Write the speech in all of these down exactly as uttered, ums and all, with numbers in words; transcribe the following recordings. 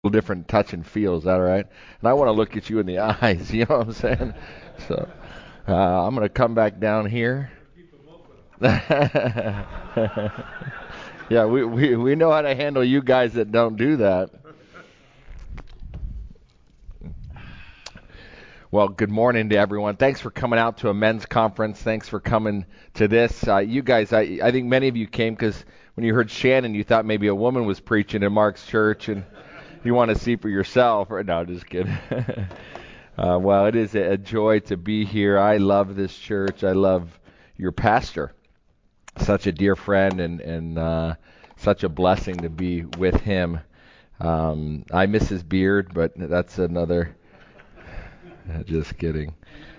different touch and feel. Is that all right? And I want to look at you in the eyes. You know what I'm saying? So uh, I'm going to come back down here. Yeah, we, we we know how to handle you guys that don't do that. Well, good morning to everyone. Thanks for coming out to a men's conference. Thanks for coming to this. Uh, you guys, I, I think many of you came because when you heard Shannon, you thought maybe a woman was preaching in Mark's church, and you want to see for yourself. Or, no, just kidding. uh, well, it is a joy to be here. I love this church. I love your pastor. Such a dear friend, and and uh, such a blessing to be with him. Um, I miss his beard, but that's another. Just kidding.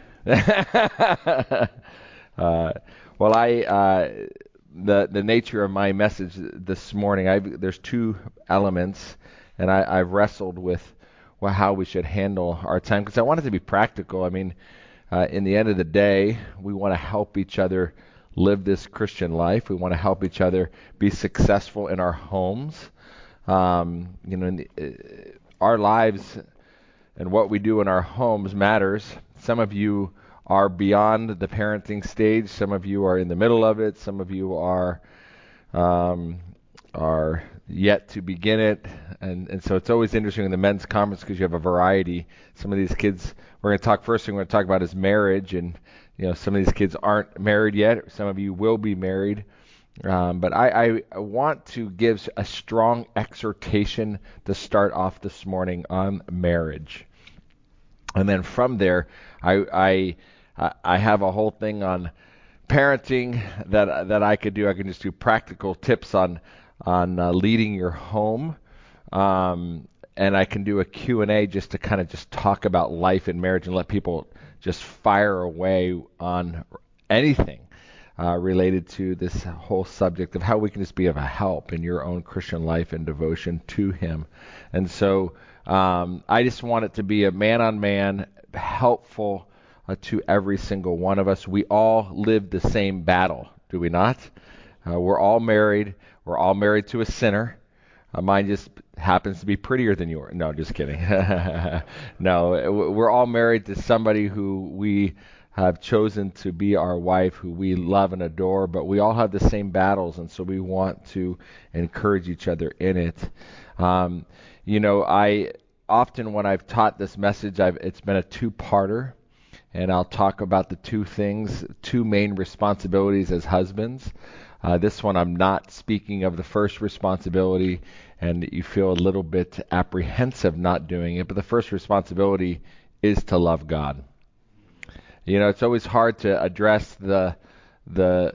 uh, well, I uh, the the nature of my message this morning. I there's two elements, and I, I've wrestled with well, how we should handle our time because I want it to be practical. I mean, uh, in the end of the day, we want to help each other live this Christian life. We want to help each other be successful in our homes. Um, you know, in the, uh, our lives and what we do in our homes matters. Some of you are beyond the parenting stage. Some of you are in the middle of it. Some of you are um, are yet to begin it. And, and so it's always interesting in the men's conference because you have a variety. Some of these kids, we're going to talk first thing we're going to talk about is marriage. And, you know, some of these kids aren't married yet. Some of you will be married. Um, but I, I want to give a strong exhortation to start off this morning on marriage. And then from there, I, I, I have a whole thing on parenting that that I could do. I can just do practical tips on on uh, leading your home, um, and I can do a Q and A just to kind of just talk about life and marriage and let people just fire away on anything uh, related to this whole subject of how we can just be of a help in your own Christian life and devotion to Him. And so um, I just want it to be a man-on-man, helpful uh, to every single one of us. We all live the same battle, do we not? Uh, we're all married. We're all married to a sinner. Uh, mine just happens to be prettier than yours. No, just kidding. No, we're all married to somebody who we have chosen to be our wife, who we love and adore, but we all have the same battles, and so we want to encourage each other in it. Um, you know, I often when I've taught this message, I've it's been a two-parter, and I'll talk about the two things, two main responsibilities as husbands. Uh, this one, I'm not speaking of the first responsibility, and you feel a little bit apprehensive not doing it. But the first responsibility is to love God. You know, it's always hard to address the the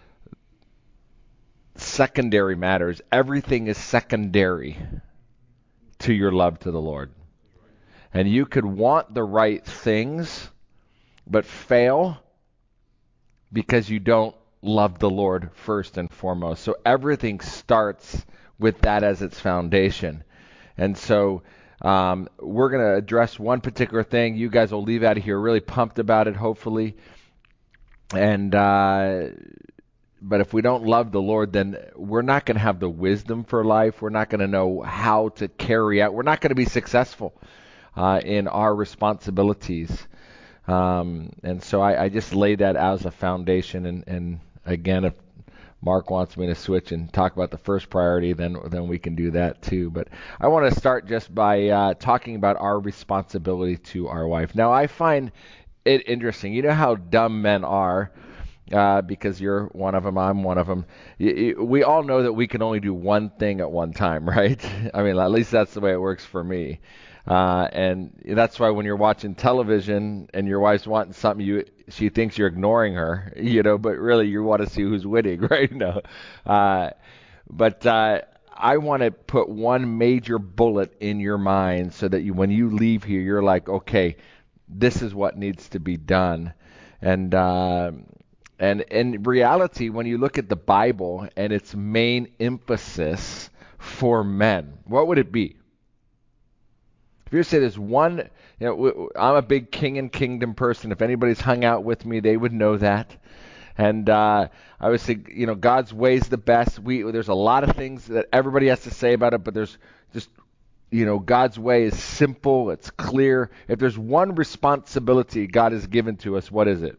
secondary matters. Everything is secondary to your love to the Lord. And you could want the right things, but fail because you don't love the Lord first and foremost. So everything starts with that as its foundation. And so um, we're going to address one particular thing. You guys will leave out of here really pumped about it, hopefully. And uh, but if we don't love the Lord, then we're not going to have the wisdom for life. We're not going to know how to carry out. We're not going to be successful uh, in our responsibilities. Um, and so I, I just lay that as a foundation. And, and again, if Mark wants me to switch and talk about the first priority, then then we can do that too. But I want to start just by uh, talking about our responsibility to our wife. Now, I find it interesting. You know how dumb men are. Uh, because you're one of them, I'm one of them. Y- y- we all know that we can only do one thing at one time, right? I mean, at least that's the way it works for me. Uh, and that's why when you're watching television and your wife's wanting something, you she thinks you're ignoring her, you know, but really you want to see who's winning, right? No. Uh, but uh, I want to put one major bullet in your mind so that you, when you leave here, you're like, okay, this is what needs to be done. And uh, and in reality, when you look at the Bible and its main emphasis for men, what would it be? If you say there's one, you know, w- w- I'm a big king and kingdom person. If anybody's hung out with me, they would know that. And uh, I would say, you know, God's way is the best. We there's a lot of things that everybody has to say about it, but there's just you know, God's way is simple, it's clear. If there's one responsibility God has given to us, what is it?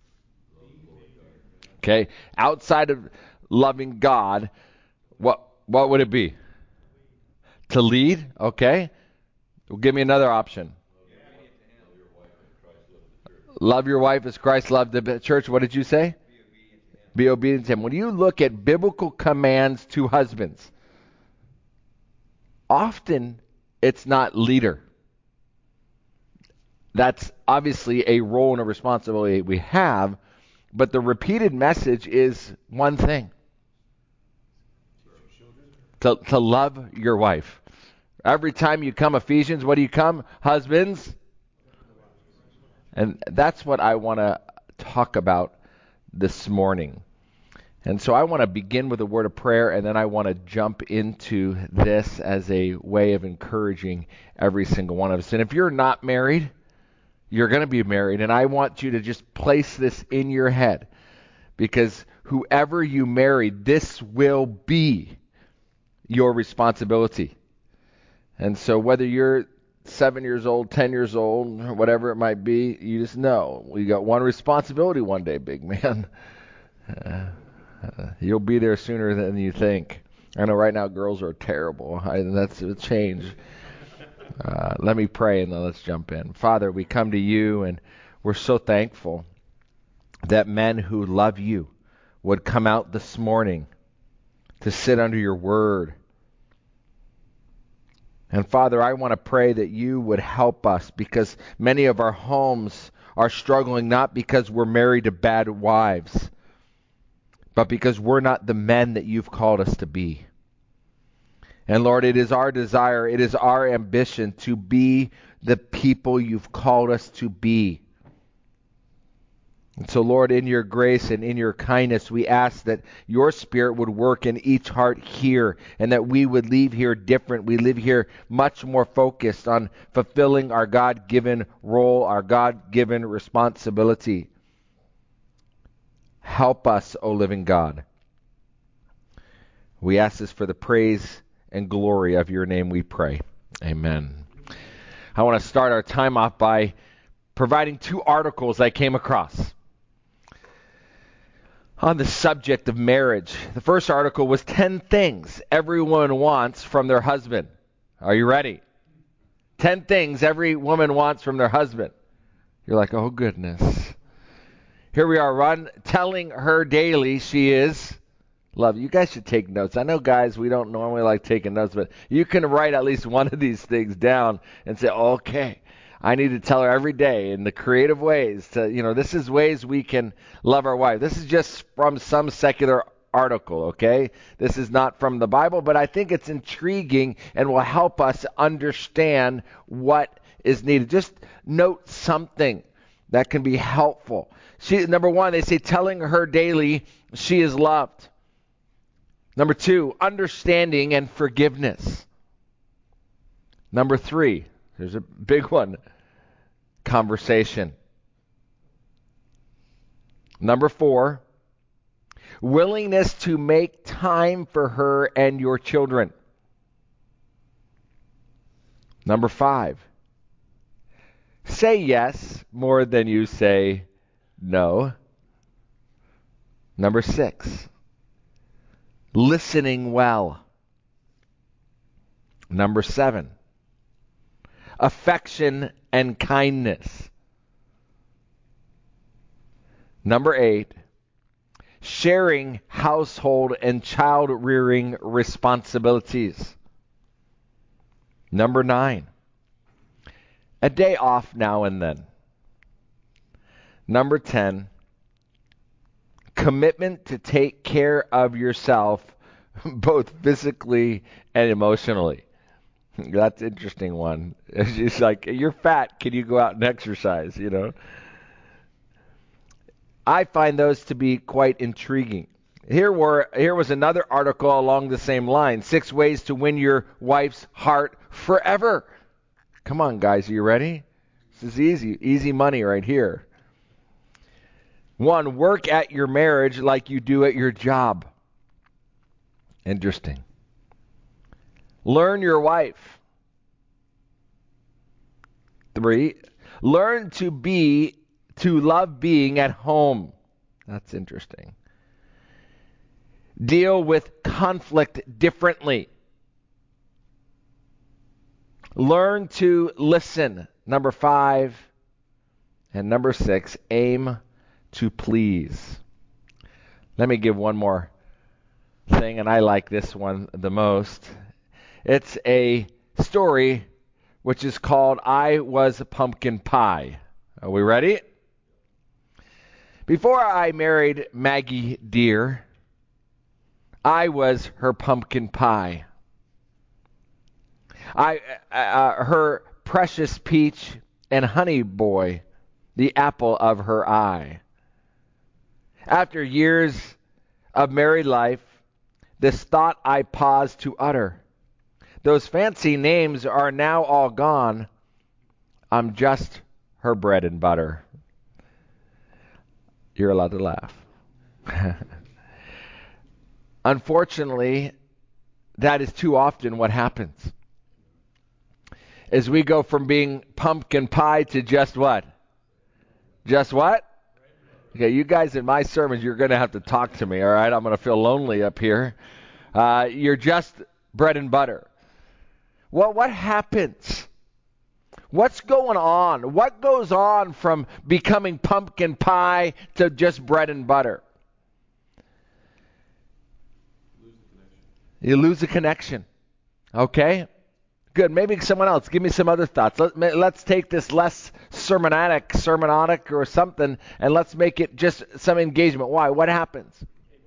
Okay, outside of loving God, what what would it be? To lead, okay? Well, give me another option. Love your wife as Christ loved the church. What did you say? Be obedient to him. When you look at biblical commands to husbands, often it's not leader. That's obviously a role and a responsibility we have, but the repeated message is one thing. To, to love your wife. Every time you come Ephesians, what do you come? Husbands. And that's what I want to talk about this morning. And so I want to begin with a word of prayer, and then I want to jump into this as a way of encouraging every single one of us. And if you're not married, you're going to be married, and I want you to just place this in your head, because whoever you marry, this will be your responsibility. And so whether you're seven years old, ten years old, or whatever it might be, you just know we got one responsibility one day, big man. Uh, uh, you'll be there sooner than you think. I know right now girls are terrible. I, that's a change. Uh, let me pray and then let's jump in. Father, we come to you and we're so thankful that men who love you would come out this morning to sit under your word. And Father, I want to pray that you would help us, because many of our homes are struggling not because we're married to bad wives, but because we're not the men that you've called us to be. And Lord, it is our desire, it is our ambition to be the people you've called us to be. And so, Lord, in your grace and in your kindness, we ask that your Spirit would work in each heart here, and that we would leave here different. We live here much more focused on fulfilling our God-given role, our God-given responsibility. Help us, O living God. We ask this for the praise and glory of your name, we pray. Amen. I want to start our time off by providing two articles I came across on the subject of marriage. The first article was ten things every woman wants from their husband. Are you ready? ten things every woman wants from their husband. You're like, oh goodness. Here we are, Ron, telling her daily she is love. You guys should take notes. I know, guys, we don't normally like taking notes, but you can write at least one of these things down and say, okay, I need to tell her every day in the creative ways to, you know, this is ways we can love our wife. This is just from some secular article, okay? This is not from the Bible, but I think it's intriguing and will help us understand what is needed. Just note something that can be helpful. She, number one, they say telling her daily she is loved. Number two, understanding and forgiveness. Number three, here's a big one, conversation. Number four, willingness to make time for her and your children. Number five, say yes more than you say no. Number six, listening well. Number seven, affection and kindness. Number eight, sharing household and child rearing responsibilities. Number nine, a day off now and then. Number ten, commitment to take care of yourself both physically and emotionally. That's an interesting one. It's just like, you're fat, can you go out and exercise, you know? I find those to be quite intriguing. Here were here was another article along the same line. Six ways to win your wife's heart forever. Come on, guys, are you ready? This is easy. Easy money right here. One, work at your marriage like you do at your job. Interesting. Learn your wife. Three, learn to be, to love being at home. That's interesting. Deal with conflict differently. Learn to listen. Number five. And number six, aim to please. Let me give one more thing, and I like this one the most. It's a story which is called I Was Pumpkin Pie. Are we ready? Before I married Maggie Deer, I was her pumpkin pie. I, uh, her precious peach and honey boy, the apple of her eye. After years of married life, this thought I paused to utter. Those fancy names are now all gone. I'm just her bread and butter. You're allowed to laugh. Unfortunately, that is too often what happens. As we go from being pumpkin pie to just what? Just what? Okay, you guys in my sermons, you're going to have to talk to me, all right? I'm going to feel lonely up here. Uh, you're just bread and butter. Well, what happens? What's going on? What goes on from becoming pumpkin pie to just bread and butter? You lose the connection. Okay? Good. Maybe someone else. Give me some other thoughts. Let, let's take this less sermonatic, sermonotic or something, and let's make it just some engagement. Why? What happens?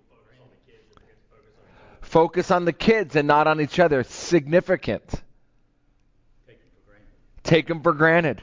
Focus on the kids and not on each other. It's significant. Take them for granted.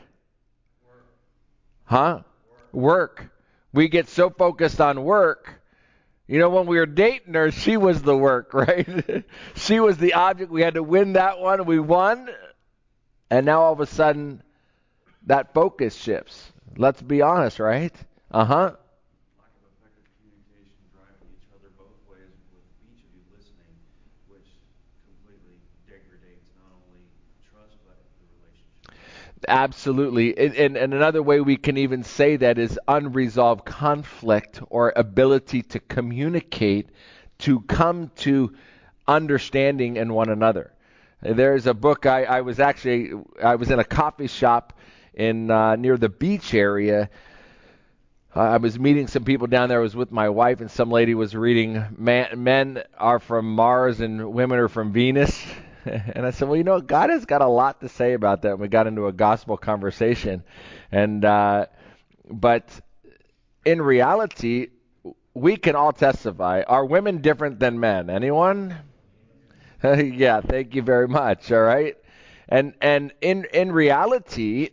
Huh? Work. We get so focused on work. You know, when we were dating her, she was the work, right? She was the object. We had to win that one. We won. And now all of a sudden, that focus shifts. Let's be honest, right? Uh-huh. Lack of effective communication, driving each other both ways with each of you listening, which completely degrades not only trust but the relationship. Absolutely. And, and, and another way we can even say that is unresolved conflict or ability to communicate, to come to understanding in one another. There's a book, I, I was actually, I was in a coffee shop in uh, near the beach area. Uh, I was meeting some people down there. I was with my wife, and some lady was reading, Man, Men Are From Mars and Women Are From Venus. And I said, well, you know, God has got a lot to say about that. And we got into a gospel conversation. And uh, but in reality, we can all testify. Are women different than men? Anyone? Yeah, thank you very much. All right. And and in in reality,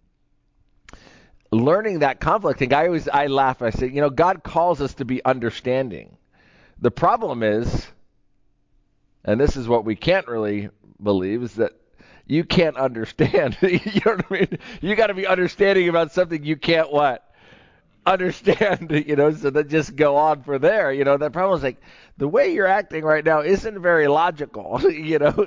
learning that conflict, and I always I laugh. I say, you know, God calls us to be understanding. The problem is, and this is what we can't really believe, is that you can't understand. You know what I mean? You got to be understanding about something you can't what? Understand, you know, so that just go on for there. You know, that problem is like, the way you're acting right now isn't very logical, you know.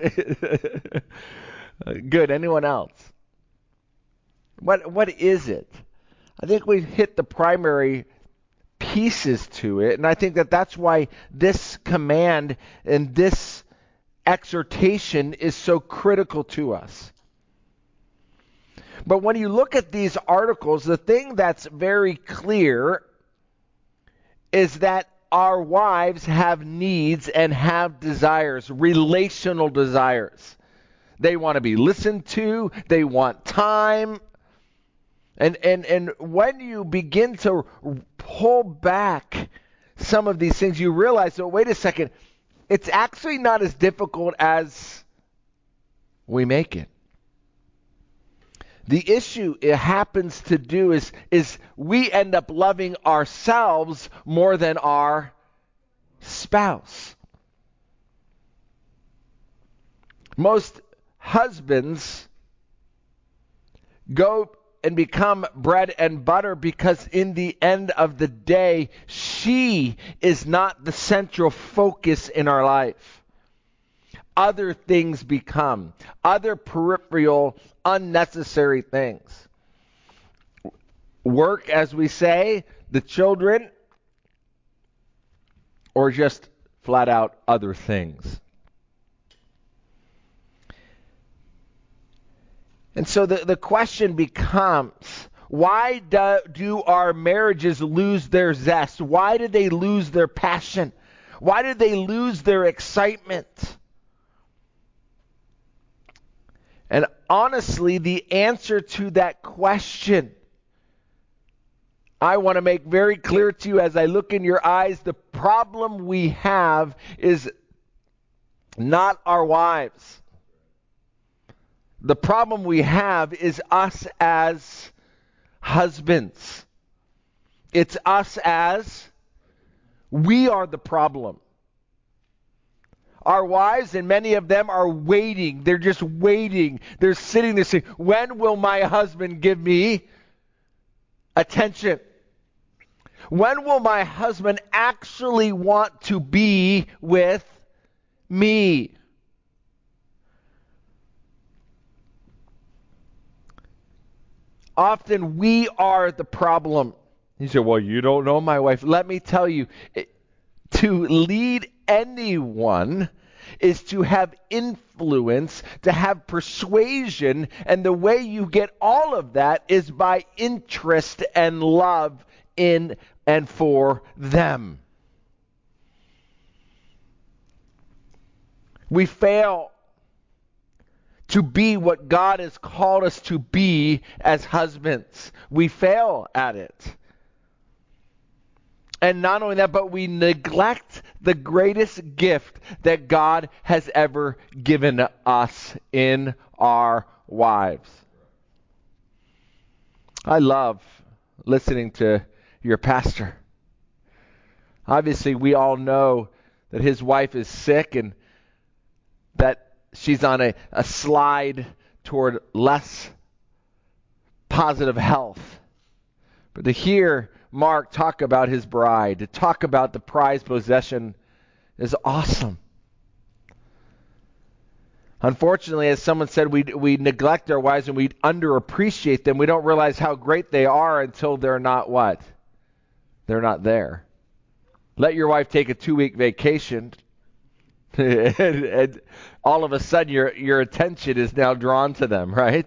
Good. Anyone else? What What is it? I think we've hit the primary pieces to it, and I think that that's why this command and this exhortation is so critical to us. But when you look at these articles, the thing that's very clear is that our wives have needs and have desires, relational desires. They want to be listened to, they want time. And and and when you begin to pull back some of these things, you realize, oh, wait a second, it's actually not as difficult as we make it. The issue it happens to do is, is we end up loving ourselves more than our spouse. Most husbands go and become bread and butter because in the end of the day, she is not the central focus in our life. Other things become. Other peripheral unnecessary things. Work, as we say, the children, or just flat out other things. And so the, the question becomes, why do, do our marriages lose their zest? Why do they lose their passion? Why do they lose their excitement? And honestly, the answer to that question, I want to make very clear to you as I look in your eyes. The problem we have is not our wives. The problem we have is us as husbands. It's us as we are the problem. Our wives, and many of them, are waiting. They're just waiting. They're sitting there saying, when will my husband give me attention? When will my husband actually want to be with me? Often we are the problem. You say, well, you don't know my wife. Let me tell you, to lead anyone is to have influence, to have persuasion, and the way you get all of that is by interest and love in and for them. We fail to be what God has called us to be as husbands. We fail at it. And not only that, but we neglect the greatest gift that God has ever given us in our wives. I love listening to your pastor. Obviously, we all know that his wife is sick and that she's on a, a slide toward less positive health. But to hear Mark talk about his bride, to talk about the prized possession, is awesome. Unfortunately, as someone said, we we neglect our wives and we underappreciate them. We don't realize how great they are until they're not what? They're not there. Let your wife take a two-week vacation, and, and all of a sudden your your attention is now drawn to them, right?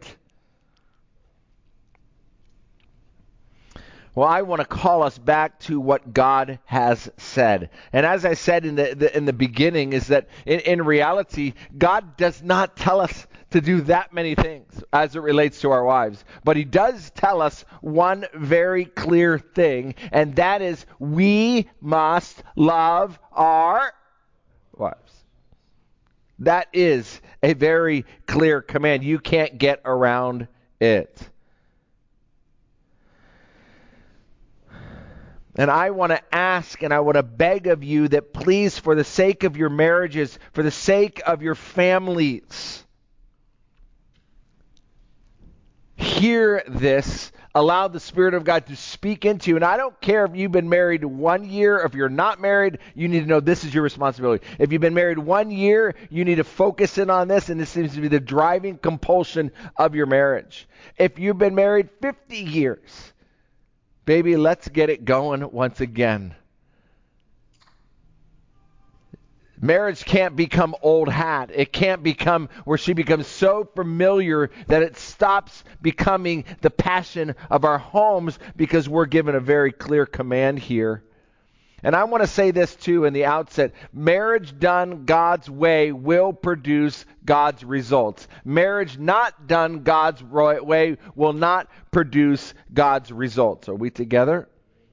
Well, I want to call us back to what God has said. And as I said in the, the in the beginning, is that in, in reality, God does not tell us to do that many things as it relates to our wives. But he does tell us one very clear thing, and that is we must love our wives. That is a very clear command. You can't get around it. And I want to ask and I want to beg of you that please, for the sake of your marriages, for the sake of your families, hear this. Allow the Spirit of God to speak into you. And I don't care if you've been married one year, if you're not married, you need to know this is your responsibility. If you've been married one year, you need to focus in on this, and this seems to be the driving compulsion of your marriage. If you've been married fifty years, baby, let's get it going once again. Marriage can't become old hat. It can't become where she becomes so familiar that it stops becoming the passion of our homes, because we're given a very clear command here. And I want to say this too in the outset. Marriage done God's way will produce God's results. Marriage not done God's way will not produce God's results. Are we together?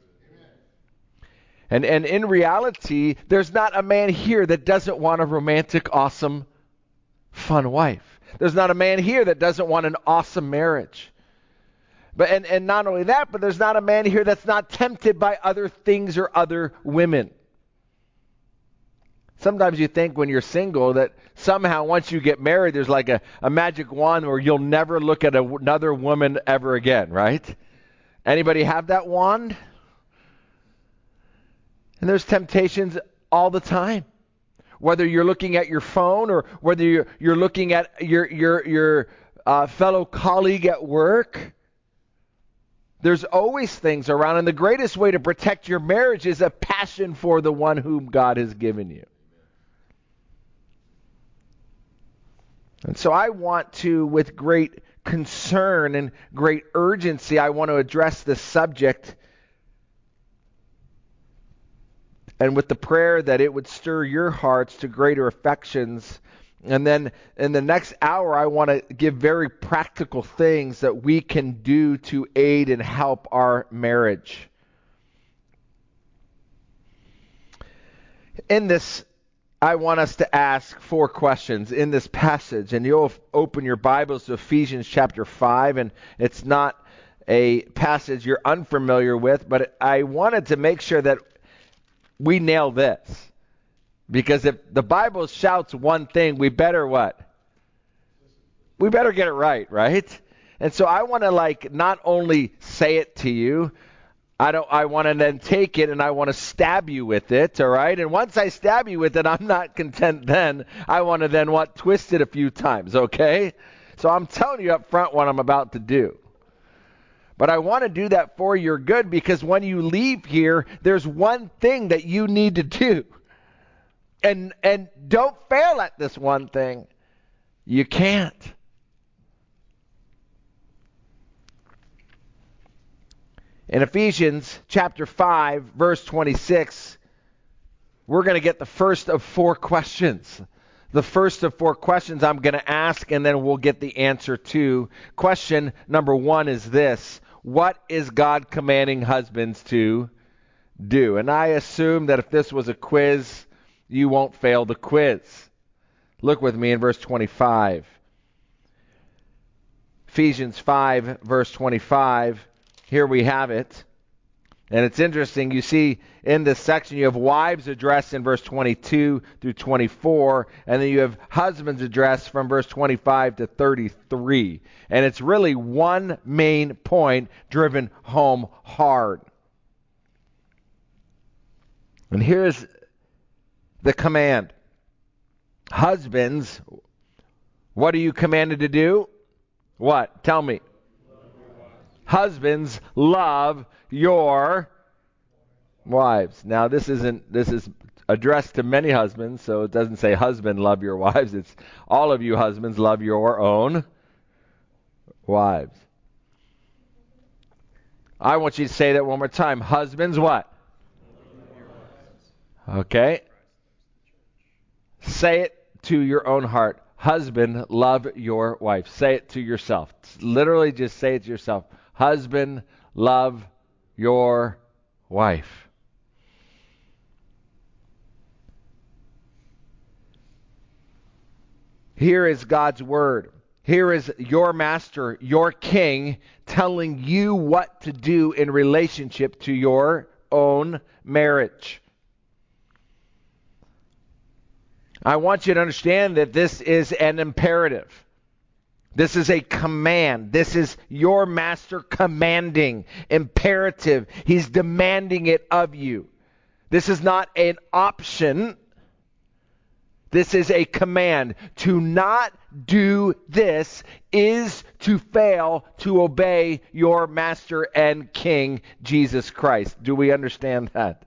And and in reality, there's not a man here that doesn't want a romantic, awesome, fun wife. There's not a man here that doesn't want an awesome marriage. But and, and not only that, but there's not a man here that's not tempted by other things or other women. Sometimes you think when you're single that somehow once you get married, there's like a, a magic wand where you'll never look at a, another woman ever again, right? Anybody have that wand? And there's temptations all the time. Whether you're looking at your phone or whether you're, you're looking at your your your uh, fellow colleague at work. There's always things around, and the greatest way to protect your marriage is a passion for the one whom God has given you. And so I want to, with great concern and great urgency, I want to address this subject, and with the prayer that it would stir your hearts to greater affections. And then in the next hour, I want to give very practical things that we can do to aid and help our marriage. In this, I want us to ask four questions in this passage. And you'll open your Bibles to Ephesians chapter five, and it's not a passage you're unfamiliar with, but I wanted to make sure that we nail this. Because if the Bible shouts one thing, we better what? We better get it right, right? And so I want to like not only say it to you, I don't I want to then take it and I want to stab you with it, all right? And once I stab you with it, I'm not content then. I want to then what? Twist it a few times, okay? So I'm telling you up front what I'm about to do. But I want to do that for your good, because when you leave here, there's one thing that you need to do. And and don't fail at this one thing. You can't. In Ephesians chapter five, verse twenty-six, we're going to get the first of four questions. The first of four questions I'm going to ask, and then we'll get the answer to. Question number one is this: what is God commanding husbands to do? And I assume that if this was a quiz, you won't fail the quiz. Look with me in verse twenty-five. Ephesians five, verse twenty-five. Here we have it. And it's interesting. You see in this section you have wives addressed in verse twenty-two through twenty-four. And then you have husbands addressed from verse twenty-five to thirty-three. And it's really one main point driven home hard. And here's the command. Husbands, what are you commanded to do? What? Tell me. Husbands, love your wives. Now this isn't this is addressed to many husbands, so it doesn't say husband love your wives. It's all of you husbands love your own wives. I want you to say that one more time. Husbands, what? Okay. Say it to your own heart. Husband, love your wife. Say it to yourself. Literally just say it to yourself. Husband, love your wife. Here is God's word. Here is your master, your king, telling you what to do in relationship to your own marriage. I want you to understand that this is an imperative. This is a command. This is your master commanding. Imperative. He's demanding it of you. This is not an option. This is a command. To not do this is to fail to obey your master and king, Jesus Christ. Do we understand that?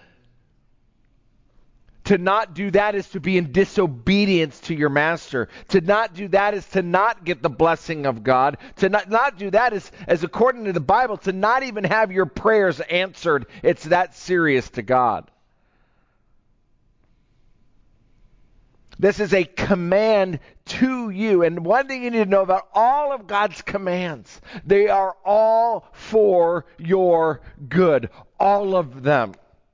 To not do that is to be in disobedience to your master. To not do that is to not get the blessing of God. To not, not do that is, as according to the Bible, to not even have your prayers answered. It's that serious to God. This is a command to you. And one thing you need to know about all of God's commands, they are all for your good. All of them.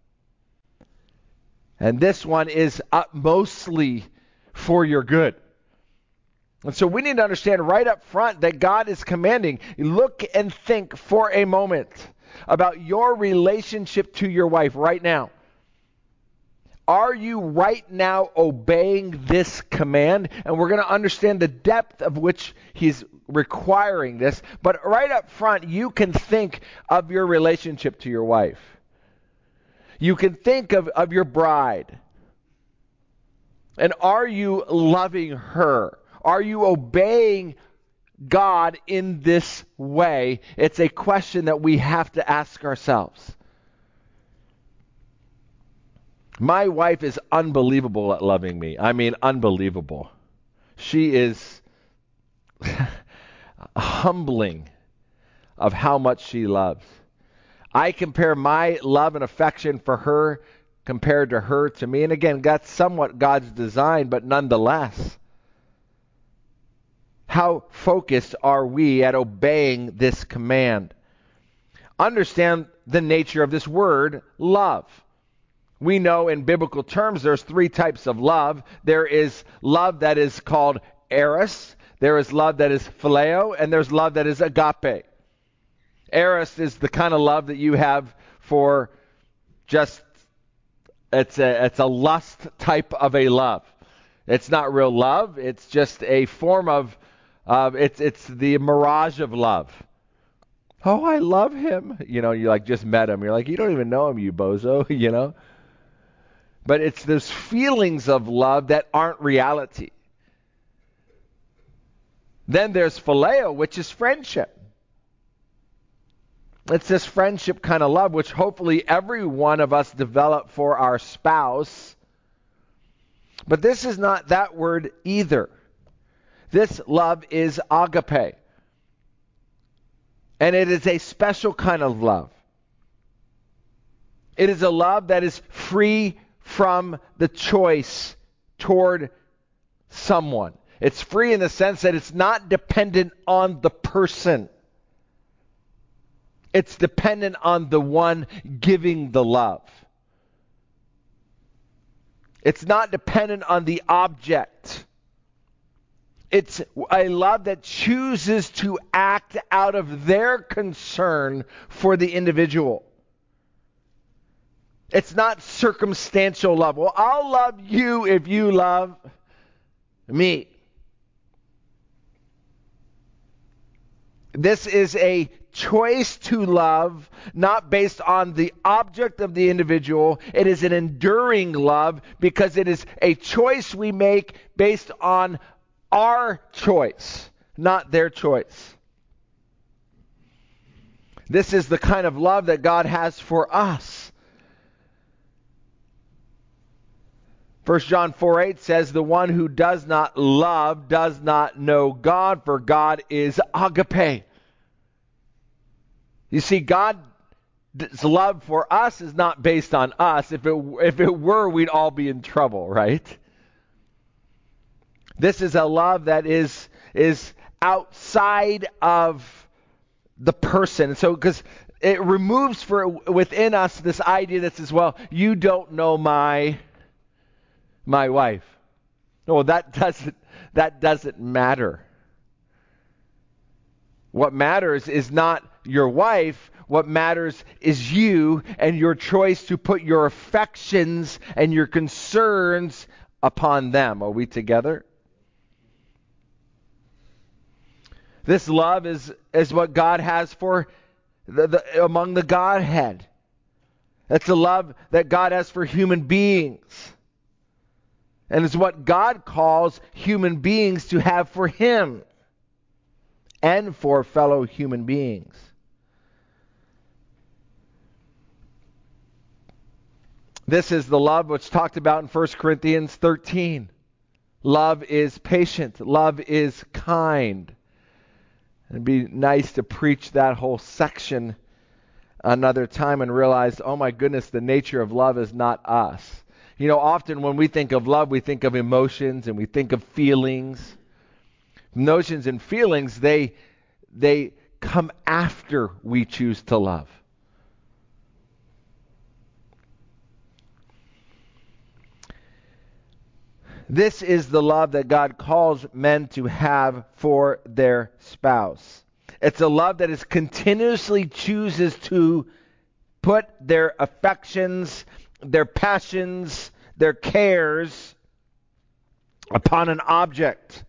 And this one is mostly for your good. And so we need to understand right up front that God is commanding. Look and think for a moment about your relationship to your wife right now. Are you right now obeying this command? And we're going to understand the depth of which he's requiring this. But right up front, you can think of your relationship to your wife. You can think of, of your bride. And are you loving her? Are you obeying God in this way? It's a question that we have to ask ourselves. My wife is unbelievable at loving me. I mean, unbelievable. She is humbling of how much she loves. I compare my love and affection for her compared to her to me. And again, that's somewhat God's design, but nonetheless, how focused are we at obeying this command? Understand the nature of this word, love. We know in biblical terms there's three types of love. There is love that is called eros, there is love that is phileo, and there's love that is agape. Eros is the kind of love that you have for just, it's a, it's a lust type of a love. It's not real love. It's just a form of, of it's it's the mirage of love. Oh, I love him. You know, you like just met him. You're like, you don't even know him, you bozo, you know. But it's those feelings of love that aren't reality. Then there's phileo, which is friendship. It's this friendship kind of love, which hopefully every one of us develop for our spouse. But this is not that word either. This love is agape. And it is a special kind of love. It is a love that is free from the choice toward someone. It's free in the sense that it's not dependent on the person. It's dependent on the one giving the love. It's not dependent on the object. It's a love that chooses to act out of their concern for the individual. It's not circumstantial love. Well, I'll love you if you love me. This is a choice to love, not based on the object of the individual. It is an enduring love because it is a choice we make based on our choice, not their choice. This is the kind of love that God has for us. First John four eight says, the one who does not love does not know God, for God is agape. You see, God's love for us is not based on us. If it, if it were, we'd all be in trouble, right? This is a love that is, is outside of the person. So, because it removes for within us this idea that says, well, you don't know my my wife. No, that doesn't that doesn't matter. What matters is not your wife. What matters is you and your choice to put your affections and your concerns upon them. Are we together? This love is, is what God has for the, the, among the Godhead. It's a love that God has for human beings. And it's what God calls human beings to have for Him and for fellow human beings. This is the love which talked about in First Corinthians thirteen. Love is patient. Love is kind. It'd be nice to preach that whole section another time and realize, oh my goodness, the nature of love is not us. You know, often when we think of love, we think of emotions and we think of feelings. Emotions and feelings, they they come after we choose to love. This is the love that God calls men to have for their spouse. It's a love that is continuously chooses to put their affections, their passions, their cares upon an object.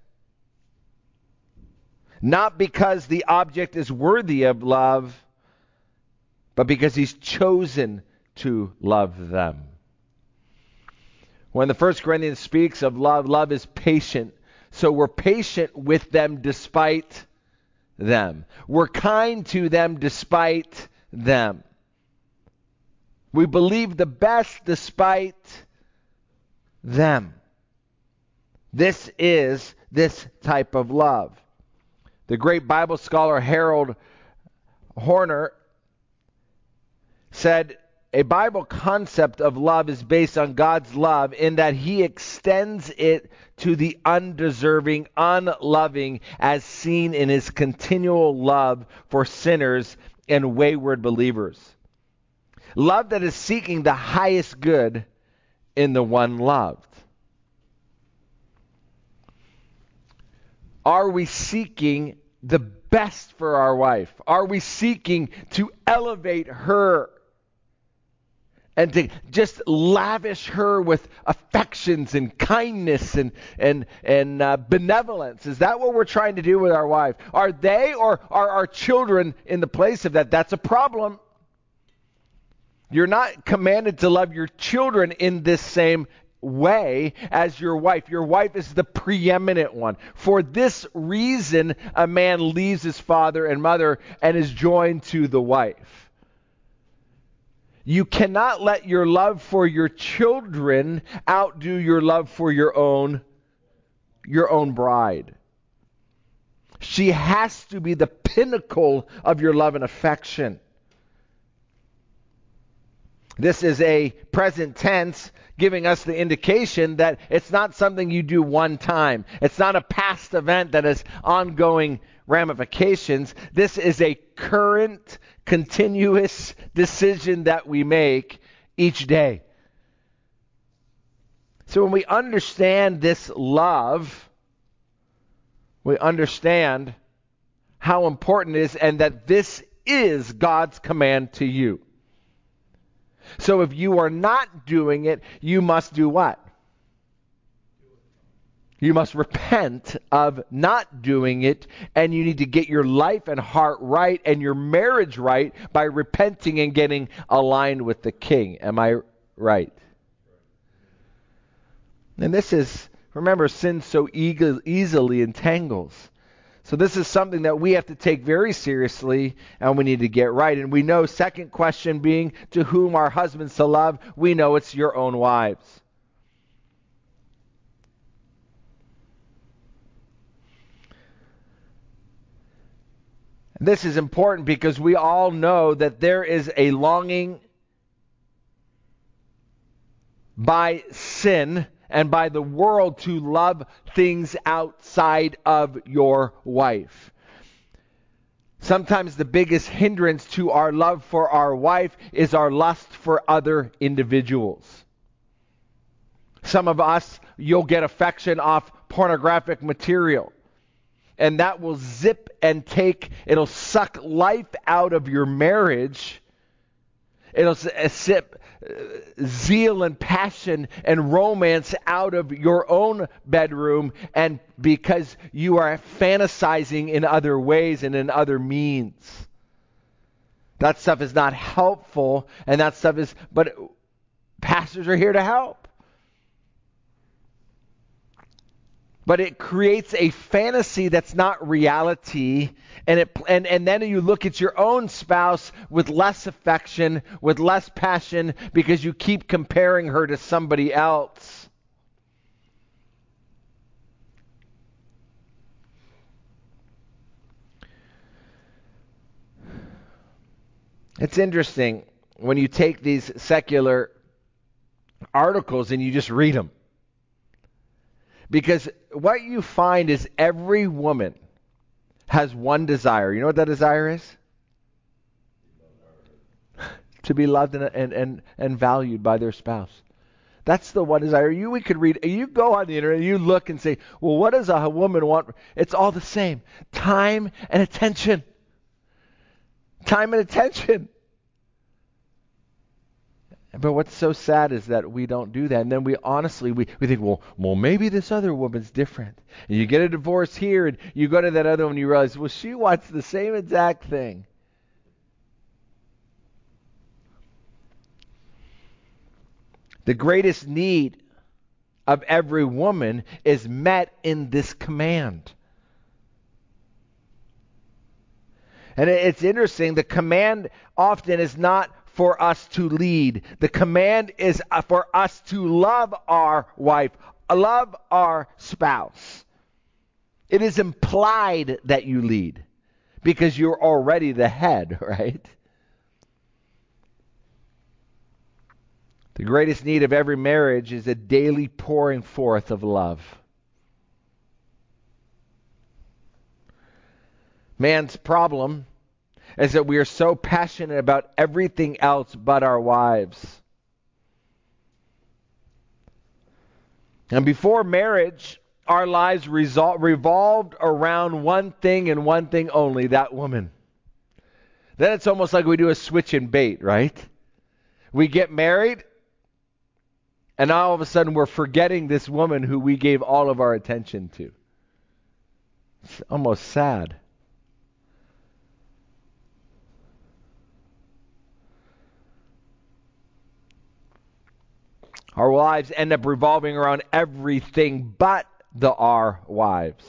Not because the object is worthy of love, but because he's chosen to love them. When the First Corinthians speaks of love, love is patient. So we're patient with them despite them. We're kind to them despite them. We believe the best despite them. This is this type of love. The great Bible scholar Harold Horner said, a Bible concept of love is based on God's love in that he extends it to the undeserving, unloving, as seen in his continual love for sinners and wayward believers. Love that is seeking the highest good in the one loved. Are we seeking the best for our wife? Are we seeking to elevate her and to just lavish her with affections and kindness and and and uh, benevolence? Is that what we're trying to do with our wife? Are they or are our children in the place of that? That's a problem. You're not commanded to love your children in this same way as your wife. Your wife is the preeminent one. For this reason, a man leaves his father and mother and is joined to the wife. You cannot let your love for your children outdo your love for your own, your own bride. She has to be the pinnacle of your love and affection. This is a present tense, giving us the indication that it's not something you do one time. It's not a past event that has ongoing ramifications. This is a current, continuous decision that we make each day. So when we understand this love, we understand how important it is and that this is God's command to you. So if you are not doing it, you must do what? You must repent of not doing it, and you need to get your life and heart right and your marriage right by repenting and getting aligned with the King. Am I right? And this is, remember, sin so eager, easily entangles. So this is something that we have to take very seriously and we need to get right. And we know, second question being, to whom are husbands to love? We know it's your own wives. This is important because we all know that there is a longing by sin and by the world to love things outside of your wife. Sometimes the biggest hindrance to our love for our wife is our lust for other individuals. Some of us, you'll get affection off pornographic material. And that will zip and take, it'll suck life out of your marriage. It'll sip zeal and passion and romance out of your own bedroom, and because you are fantasizing in other ways and in other means. That stuff is not helpful, and that stuff is, but pastors are here to help. But it creates a fantasy that's not reality, and it and, and then you look at your own spouse with less affection, with less passion, because you keep comparing her to somebody else. It's interesting when you take these secular articles and you just read them. Because what you find is every woman has one desire. You know what that desire is? To be loved and, and, and, and valued by their spouse. That's the one desire. You we could read. You go on the internet and you look and say, well, what does a woman want? It's all the same. Time and attention. Time and attention. But what's so sad is that we don't do that. And then we honestly, we, we think, well, well, maybe this other woman's different. And you get a divorce here, and you go to that other one, and you realize, well, she wants the same exact thing. The greatest need of every woman is met in this command. And it- it's interesting, the command often is not for us to lead. The command is uh, for us to love our wife, love our spouse. It is implied that you lead because you're already the head, right? The greatest need of every marriage is a daily pouring forth of love. Man's problem is that we are so passionate about everything else but our wives. And before marriage, our lives resol- revolved around one thing and one thing only, that woman. Then it's almost like we do a switch and bait, right? We get married, and now all of a sudden we're forgetting this woman who we gave all of our attention to. It's almost sad. Our lives end up revolving around everything but the our wives.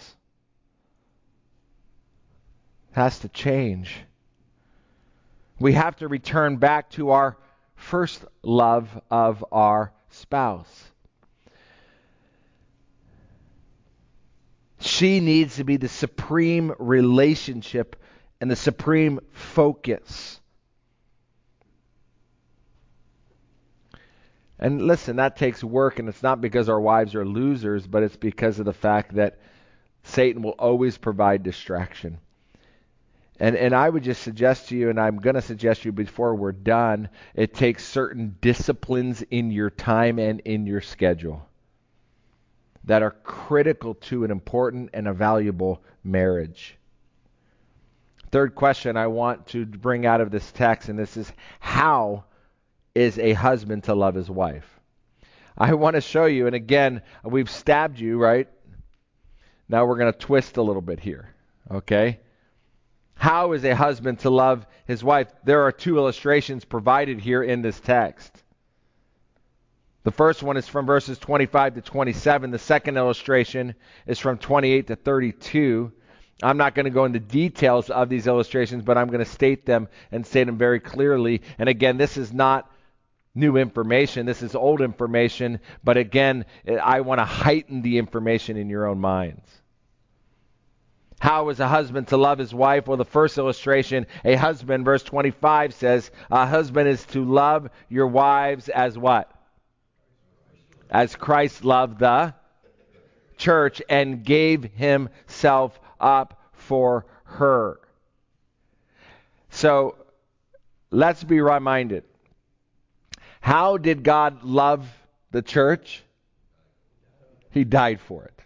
It has to change. We have to return back to our first love of our spouse. She needs to be the supreme relationship and the supreme focus. And listen, that takes work, and it's not because our wives are losers, but it's because of the fact that Satan will always provide distraction. And and I would just suggest to you, and I'm going to suggest to you before we're done, it takes certain disciplines in your time and in your schedule that are critical to an important and a valuable marriage. Third question I want to bring out of this text, and this is, how is a husband to love his wife? I want to show you, and again, we've stabbed you, right? Now we're going to twist a little bit here, okay? How is a husband to love his wife? There are two illustrations provided here in this text. The first one is from verses twenty-five to twenty-seven. The second illustration is from twenty-eight to thirty-two. I'm not going to go into details of these illustrations, but I'm going to state them and state them very clearly. And again, this is not new information. This is old information. But again, I want to heighten the information in your own minds. How is a husband to love his wife? Well, the first illustration, a husband, verse twenty-five says, a husband is to love your wives as what? As Christ loved the church and gave himself up for her. So, let's be reminded. How did God love the church? He died for it.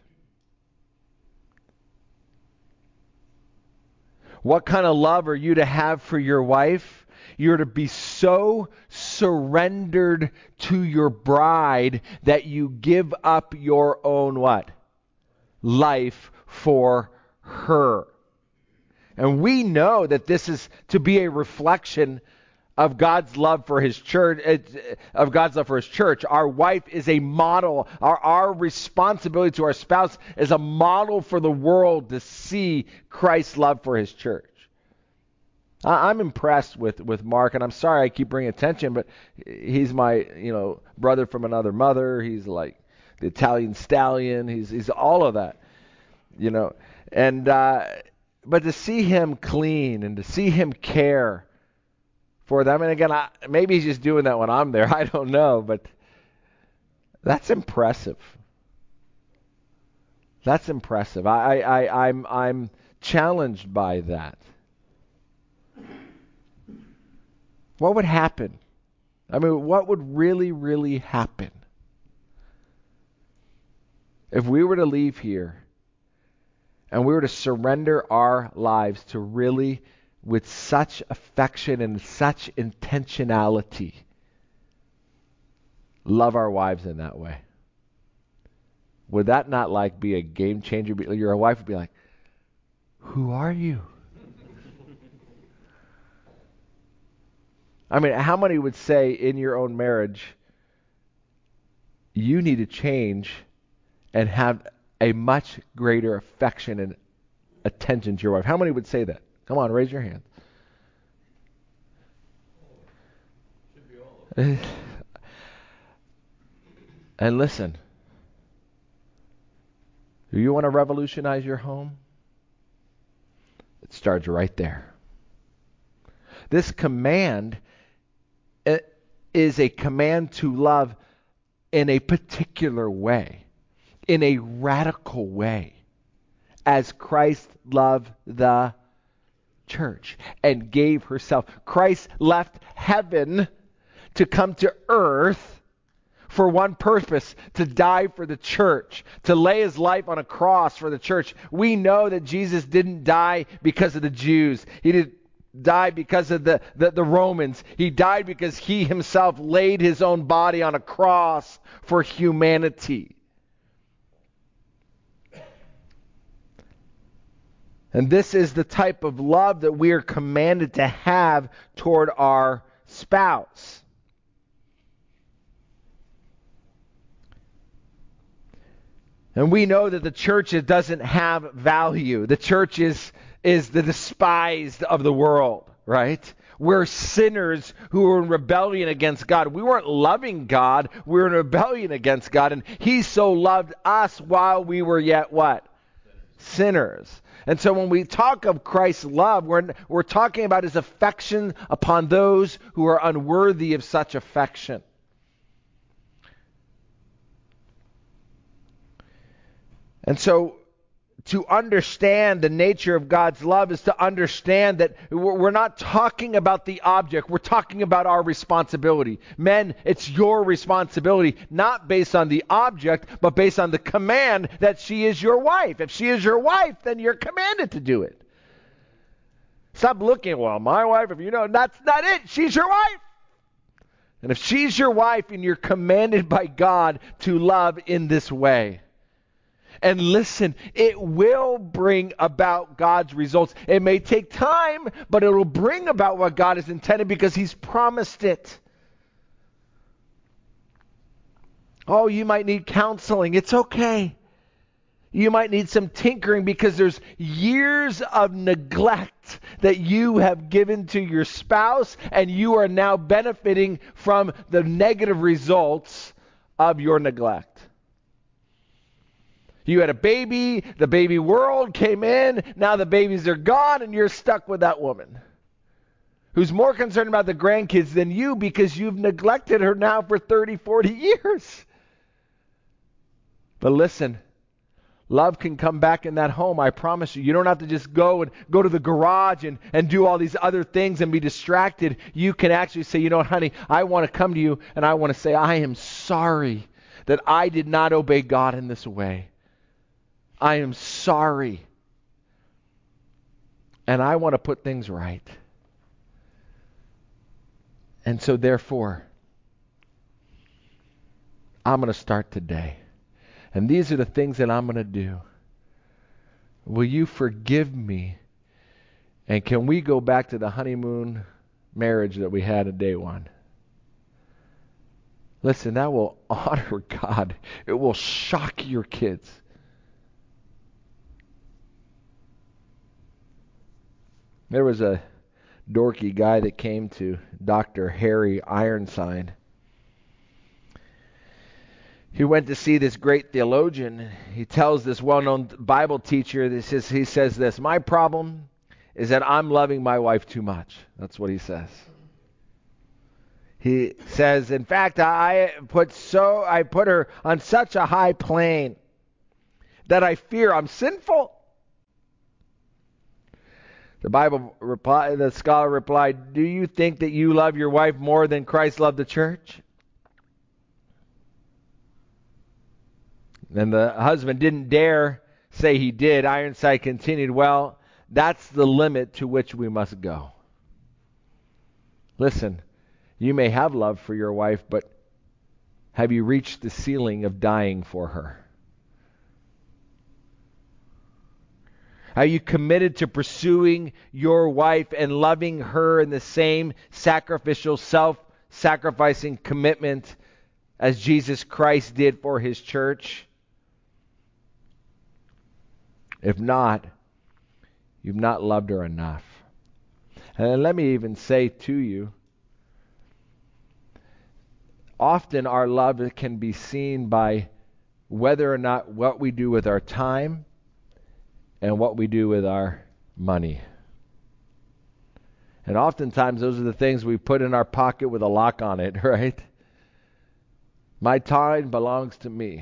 What kind of love are you to have for your wife? You're to be so surrendered to your bride that you give up your own what? Life for her. And we know that this is to be a reflection of God's love for his church, of God's love for his church. Our wife is a model. Our, our responsibility to our spouse is a model for the world to see Christ's love for his church. I, I'm impressed with, with Mark, and I'm sorry I keep bringing attention, but he's my, you know, brother from another mother. He's like the Italian stallion. He's he's all of that, you know. And uh, but to see him clean and to see him care for them. And again, I, maybe he's just doing that when I'm there. I don't know, but that's impressive. That's impressive. I, I, I'm, I'm challenged by that. What would happen? I mean, what would really, really happen if we were to leave here and we were to surrender our lives to really, with such affection and such intentionality, love our wives in that way? Would that not like be a game changer? Your wife would be like, who are you? I mean, how many would say in your own marriage, you need to change and have a much greater affection and attention to your wife? How many would say that? Come on, raise your hand. And listen, do you want to revolutionize your home? It starts right there. This command is a command to love in a particular way, in a radical way, as Christ loved the church and gave herself. Christ left heaven to come to earth for one purpose, to die for the church, to lay his life on a cross for the church. We know that Jesus didn't die because of the Jews. He didn't die because of the, the, the Romans. He died because he himself laid his own body on a cross for humanity. And this is the type of love that we are commanded to have toward our spouse. And we know that the church doesn't have value. The church is, is the despised of the world, right? We're sinners who are in rebellion against God. We weren't loving God. We were in rebellion against God. And he so loved us while we were yet what? Sinners. And so when we talk of Christ's love, we're, we're talking about his affection upon those who are unworthy of such affection. And so to understand the nature of God's love is to understand that we're not talking about the object. We're talking about our responsibility. Men, it's your responsibility, not based on the object, but based on the command that she is your wife. If she is your wife, then you're commanded to do it. Stop looking, well, my wife, if you know, that's not it. She's your wife. And if she's your wife and you're commanded by God to love in this way, and listen, it will bring about God's results. It may take time, but it will bring about what God has intended because he's promised it. Oh, you might need counseling. It's okay. You might need some tinkering because there's years of neglect that you have given to your spouse, and you are now benefiting from the negative results of your neglect. You had a baby, the baby world came in, now the babies are gone, and you're stuck with that woman who's more concerned about the grandkids than you because you've neglected her now for thirty, forty years. But listen, love can come back in that home, I promise you. You don't have to just go and go to the garage and, and do all these other things and be distracted. You can actually say, you know what, honey, I want to come to you and I want to say, I am sorry that I did not obey God in this way. I am sorry. And I want to put things right. And so therefore, I'm going to start today. And these are the things that I'm going to do. Will you forgive me? And can we go back to the honeymoon marriage that we had at day one? Listen, that will honor God. It will shock your kids. There was a dorky guy that came to Doctor Harry Ironside. He went to see this great theologian. He tells this well-known Bible teacher, this is, he says this, my problem is that I'm loving my wife too much. That's what he says. He says, in fact, I put so I put her on such a high plane that I fear I'm sinful. The Bible reply, the scholar replied, do you think that you love your wife more than Christ loved the church? And the husband didn't dare say he did. Ironside continued, well, that's the limit to which we must go. Listen, you may have love for your wife, but have you reached the ceiling of dying for her? Are you committed to pursuing your wife and loving her in the same sacrificial, self-sacrificing commitment as Jesus Christ did for his church? If not, you've not loved her enough. And let me even say to you often our love can be seen by whether or not what we do with our time and what we do with our money. And oftentimes those are the things we put in our pocket with a lock on it, right? My time belongs to me.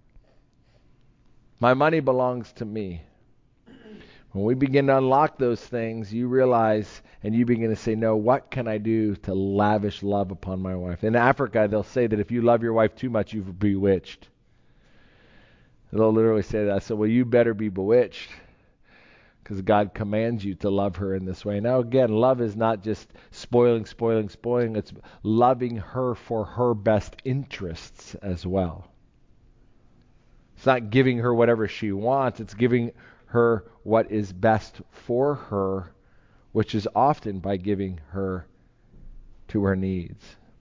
My money belongs to me. When we begin to unlock those things, you realize and you begin to say, no, what can I do to lavish love upon my wife? In Africa, they'll say that if you love your wife too much, you've bewitched. They'll literally say that. So, well, you better be bewitched because God commands you to love her in this way. Now, again, love is not just spoiling, spoiling, spoiling. It's loving her for her best interests as well. It's not giving her whatever she wants. It's giving her what is best for her, which is often by giving her to her needs.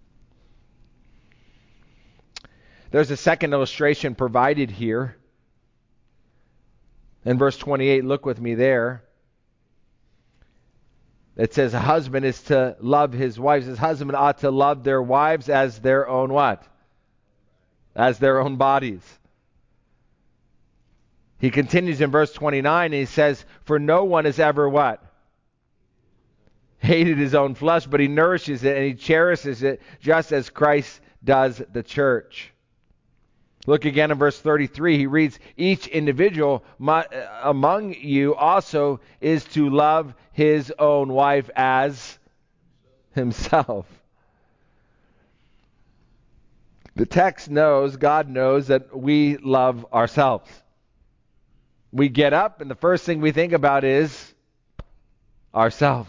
There's a second illustration provided here. In verse twenty-eight, look with me there. It says a husband is to love his wives. His husband ought to love their wives as their own what? As their own bodies. He continues in verse twenty-nine and he says, for no one has ever what? Hated his own flesh, but he nourishes it and he cherishes it just as Christ does the church. Look again in verse thirty-three. He reads, each individual among you also is to love his own wife as himself. The text knows, God knows that we love ourselves. We get up and the first thing we think about is ourselves.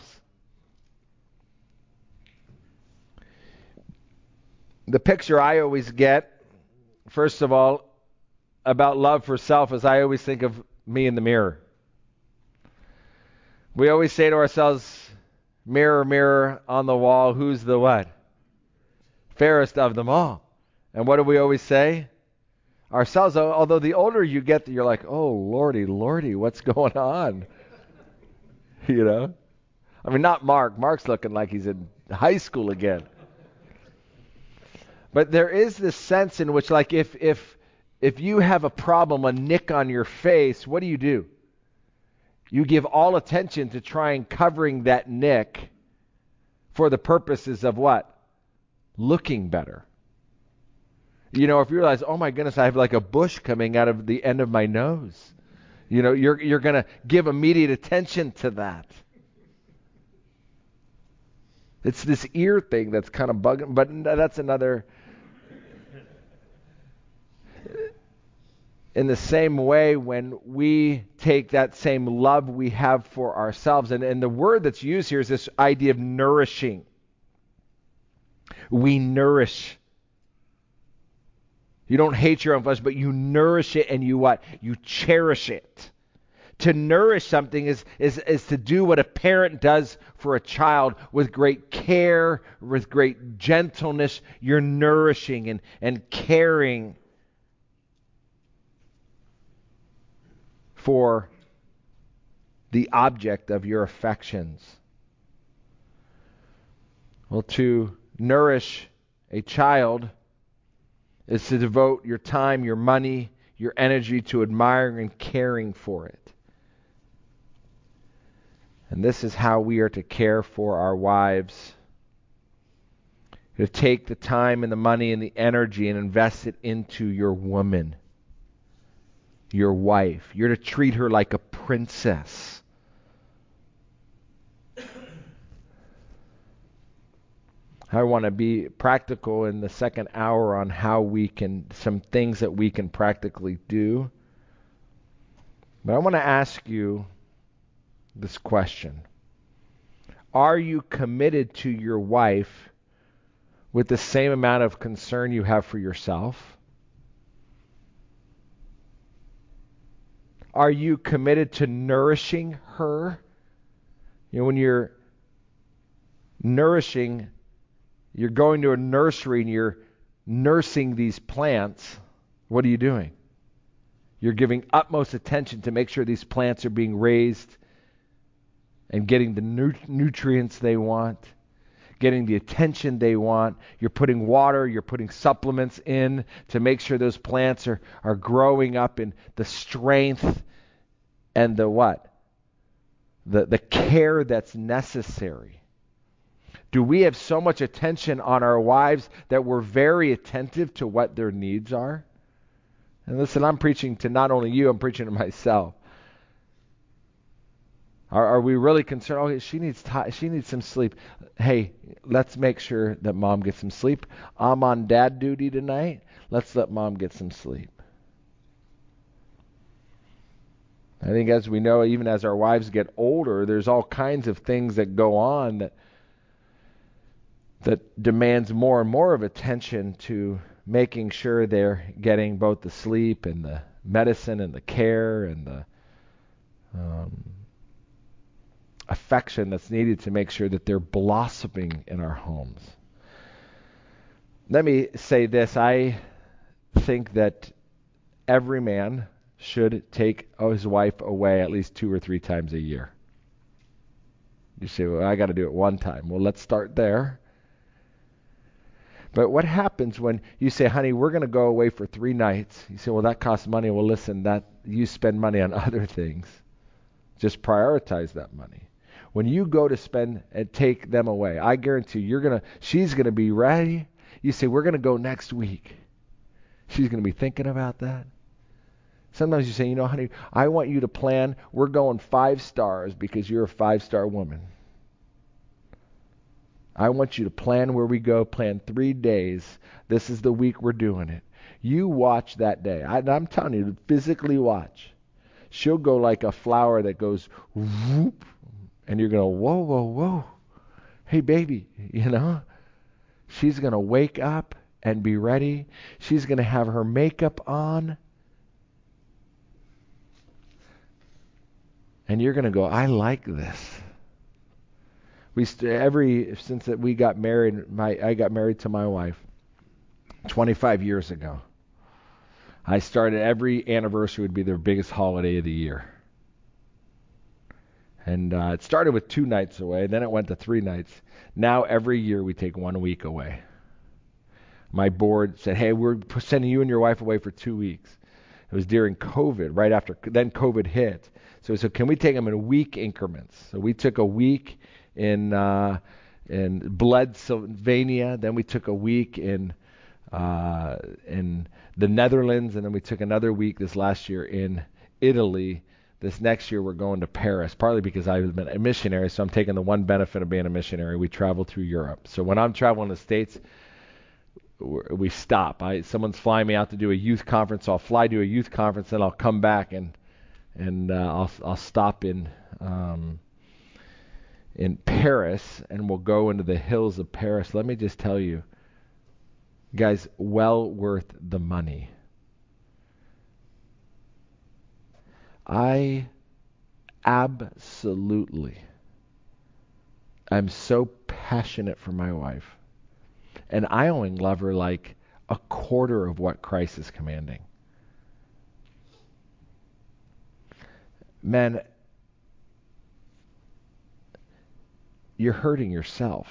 The picture I always get, first of all, about love for self is I always think of me in the mirror. We always say to ourselves, mirror, mirror on the wall, who's the what? Fairest of them all. And what do we always say? Ourselves. Although the older you get, you're like, oh, lordy, lordy, what's going on? You know? I mean, not Mark. Mark's looking like he's in high school again. But there is this sense in which, like, if if if you have a problem, a nick on your face, what do you do? You give all attention to trying covering that nick for the purposes of what? Looking better. You know, if you realize, oh my goodness, I have like a bush coming out of the end of my nose. You know, you're you're going to give immediate attention to that. It's this ear thing that's kind of bugging, but that's another. In the same way, when we take that same love we have for ourselves, and, and the word that's used here is this idea of nourishing. We nourish. You don't hate your own flesh, but you nourish it and you what? You cherish it. To nourish something is, is, is to do what a parent does for a child with great care, with great gentleness. You're nourishing and, and caring for the object of your affections. Well, to nourish a child is to devote your time, your money, your energy to admiring and caring for it. And this is how we are to care for our wives. To take the time and the money and the energy and invest it into your woman, your wife. You're to treat her like a princess. I want to be practical in the second hour on how we can, some things that we can practically do. But I want to ask you this question. Are you committed to your wife with the same amount of concern you have for yourself? Are you committed to nourishing her? You know, when you're nourishing, you're going to a nursery and you're nursing these plants. What are you doing? You're giving utmost attention to make sure these plants are being raised and getting the nu- nutrients they want, getting the attention they want. You're putting water, you're putting supplements in to make sure those plants are, are growing up in the strength and the what? The, the care that's necessary. Do we have so much attention on our wives that we're very attentive to what their needs are? And listen, I'm preaching to not only you, I'm preaching to myself. Are, are we really concerned? Oh, she needs t- she needs some sleep. Hey, let's make sure that mom gets some sleep. I'm on dad duty tonight. Let's let mom get some sleep. I think as we know, even as our wives get older, there's all kinds of things that go on that that demands more and more of attention to making sure they're getting both the sleep and the medicine and the care and the um, affection that's needed to make sure that they're blossoming in our homes. Let me say this. I think that every man should take his wife away at least two or three times a year. You say, well, I got to do it one time. Well, let's start there. But what happens when you say, honey, we're going to go away for three nights? You say, well, that costs money. Well, listen, that you spend money on other things. Just prioritize that money. When you go to spend and take them away, I guarantee you're going to, she's going to be ready. You say, we're going to go next week. She's going to be thinking about that. Sometimes you say, you know, honey, I want you to plan. We're going five stars because you're a five-star woman. I want you to plan where we go, plan three days. This is the week we're doing it. You watch that day. I, I'm telling you, physically watch. She'll go like a flower that goes whoop, and you're going to, whoa, whoa, whoa. Hey, baby, you know. She's going to wake up and be ready. She's going to have her makeup on. And you're going to go, I like this. We st- every since that we got married, my I got married to my wife twenty-five years ago. I started every anniversary would be their biggest holiday of the year, and uh, it started with two nights away. Then it went to three nights. Now every year we take one week away. My board said, "Hey, we're sending you and your wife away for two weeks." It was during COVID, right after then COVID hit. So we said, "Can we take them in week increments?" So we took a week in uh, in Bloodsylvania, then we took a week in uh, in the Netherlands, and then we took another week this last year in Italy. This next year we're going to Paris, partly because I've been a missionary, so I'm taking the one benefit of being a missionary. We travel through Europe. So when I'm traveling the States, we stop. I, someone's flying me out to do a youth conference, so I'll fly to a youth conference, then I'll come back and and uh, I'll I'll stop in um, in Paris, and we'll go into the hills of Paris. Let me just tell you, guys, well worth the money. I absolutely, I'm so passionate for my wife, and I only love her like a quarter of what Christ is commanding. Men, you're hurting yourself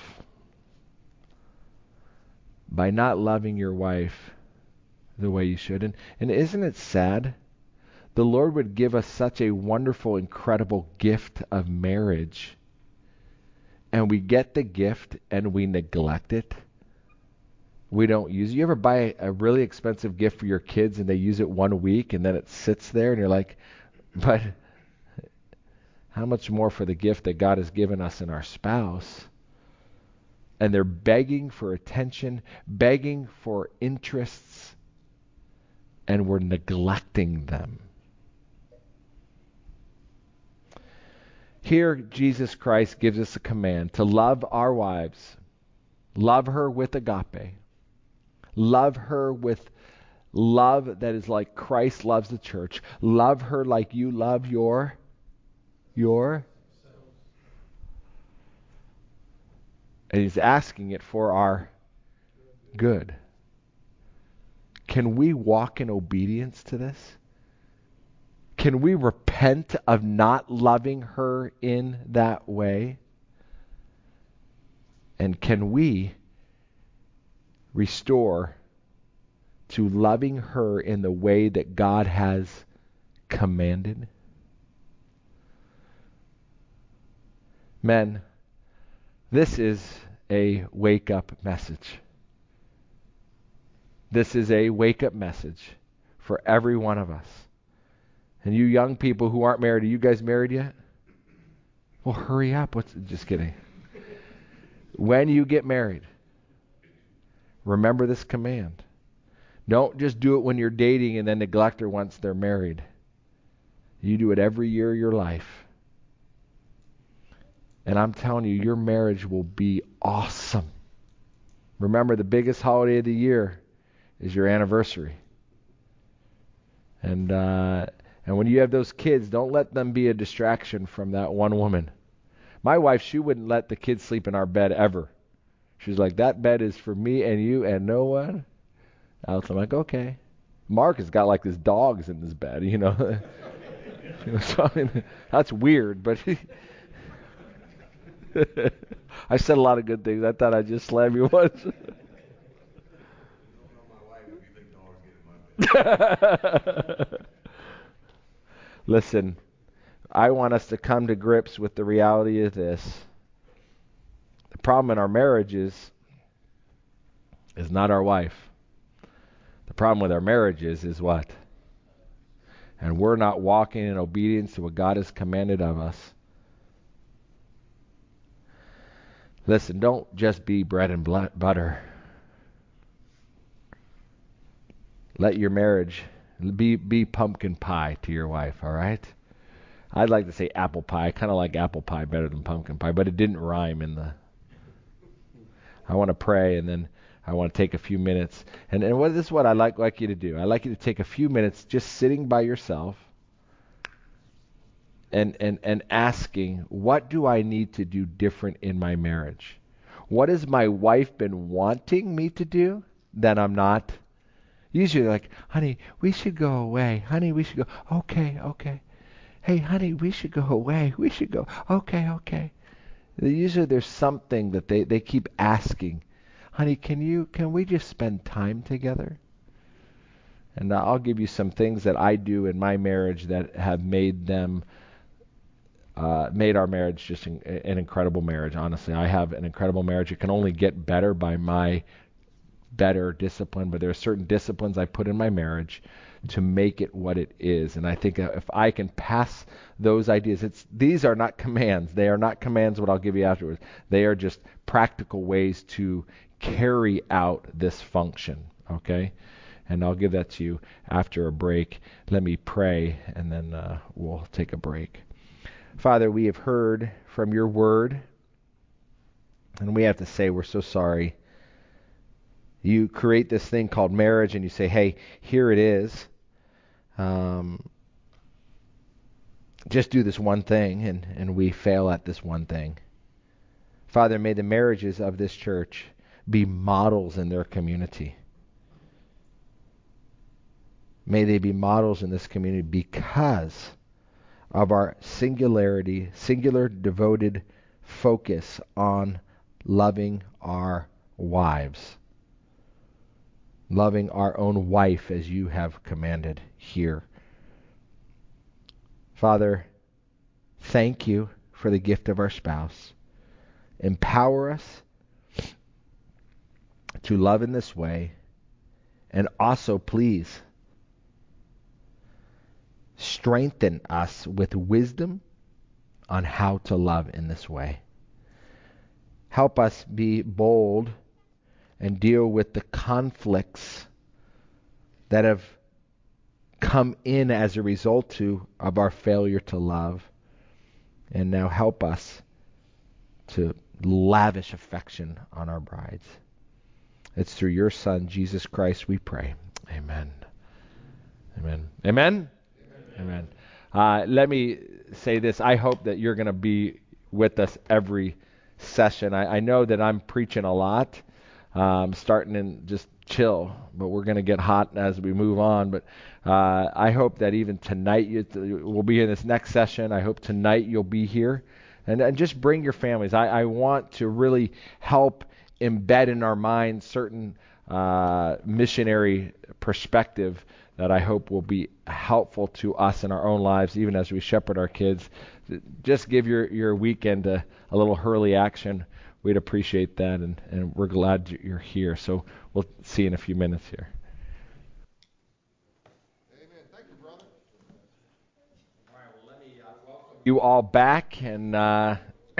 by not loving your wife the way you should. And, and isn't it sad? The Lord would give us such a wonderful, incredible gift of marriage, and we get the gift and we neglect it. We don't use it. You ever buy a really expensive gift for your kids and they use it one week and then it sits there and you're like, but how much more for the gift that God has given us in our spouse? And they're begging for attention, begging for interests, and we're neglecting them. Here, Jesus Christ gives us a command to love our wives. Love her with agape. Love her with love that is like Christ loves the church. Love her like you love your, your. And he's asking it for our good. Can we walk in obedience to this? Can we repent of not loving her in that way? And can we restore to loving her in the way that God has commanded? Men, this is a wake-up message. This is a wake-up message for every one of us. And you young people who aren't married, are you guys married yet? Well, hurry up. What's, just kidding. When you get married, remember this command. Don't just do it when you're dating and then neglect her once they're married. You do it every year of your life. And I'm telling you, your marriage will be awesome. Remember, the biggest holiday of the year is your anniversary. And uh, and when you have those kids, don't let them be a distraction from that one woman. My wife, she wouldn't let the kids sleep in our bed ever. She's like, that bed is for me and you and no one else. I'm like, okay. Mark has got like this dogs in his bed, you know. You know, so I mean, that's weird, but he I said a lot of good things. I thought I'd just slam you once. You don't know my wife if you think dogs get in my bed. Listen, I want us to come to grips with the reality of this. The problem in our marriages is not our wife. The problem with our marriages is what? And we're not walking in obedience to what God has commanded of us. Listen, don't just be bread and butter. Let your marriage be be pumpkin pie to your wife, all right? I'd like to say apple pie. I kind of like apple pie better than pumpkin pie, but it didn't rhyme in the... I want to pray, and then I want to take a few minutes. And, and what, this is what I'd like, like you to do. I'd like you to take a few minutes just sitting by yourself and, and, and asking, what do I need to do different in my marriage? What has my wife been wanting me to do that I'm not? Usually like, honey, we should go away. Honey, we should go. Okay, okay. Hey, honey, we should go away. We should go. Okay, okay. Usually there's something that they, they keep asking. Honey, can you can we just spend time together? And I'll give you some things that I do in my marriage that have made them uh, made our marriage just an, an incredible marriage. Honestly, I have an incredible marriage. It can only get better by my better discipline, but there are certain disciplines I put in my marriage to make it what it is. And I think if I can pass those ideas, it's these are not commands. They are not commands what I'll give you afterwards. They are just practical ways to carry out this function, okay? And I'll give that to you after a break. Let me pray, and then uh, we'll take a break. Father, we have heard from your word, and we have to say we're so sorry. You create this thing called marriage, and you say, hey, here it is. Um, just do this one thing, and, and we fail at this one thing. Father, may the marriages of this church be models in their community. May they be models in this community because of our singularity, singular devoted focus on loving our wives. Loving our own wife as you have commanded here. Father, thank you for the gift of our spouse. Empower us to love in this way, and also please strengthen us with wisdom on how to love in this way. Help us be bold and deal with the conflicts that have come in as a result to, of our failure to love. And now help us to lavish affection on our brides. It's through your Son, Jesus Christ, we pray. Amen. Amen. Amen? Amen. Uh, let me say this. I hope that you're going to be with us every session. I, I know that I'm preaching a lot. Um, starting in just chill, but we're going to get hot as we move on. But uh, I hope that even tonight, you, we'll be in this next session. I hope tonight you'll be here And, and just bring your families. I, I want to really help embed in our minds certain uh, missionary perspective that I hope will be helpful to us in our own lives, even as we shepherd our kids. Just give your, your weekend a, a little Hurley action. We'd appreciate that, and, and we're glad you're here. So we'll see you in a few minutes here. Amen. Thank you, brother. All right, well, let me uh, welcome you all back, and uh,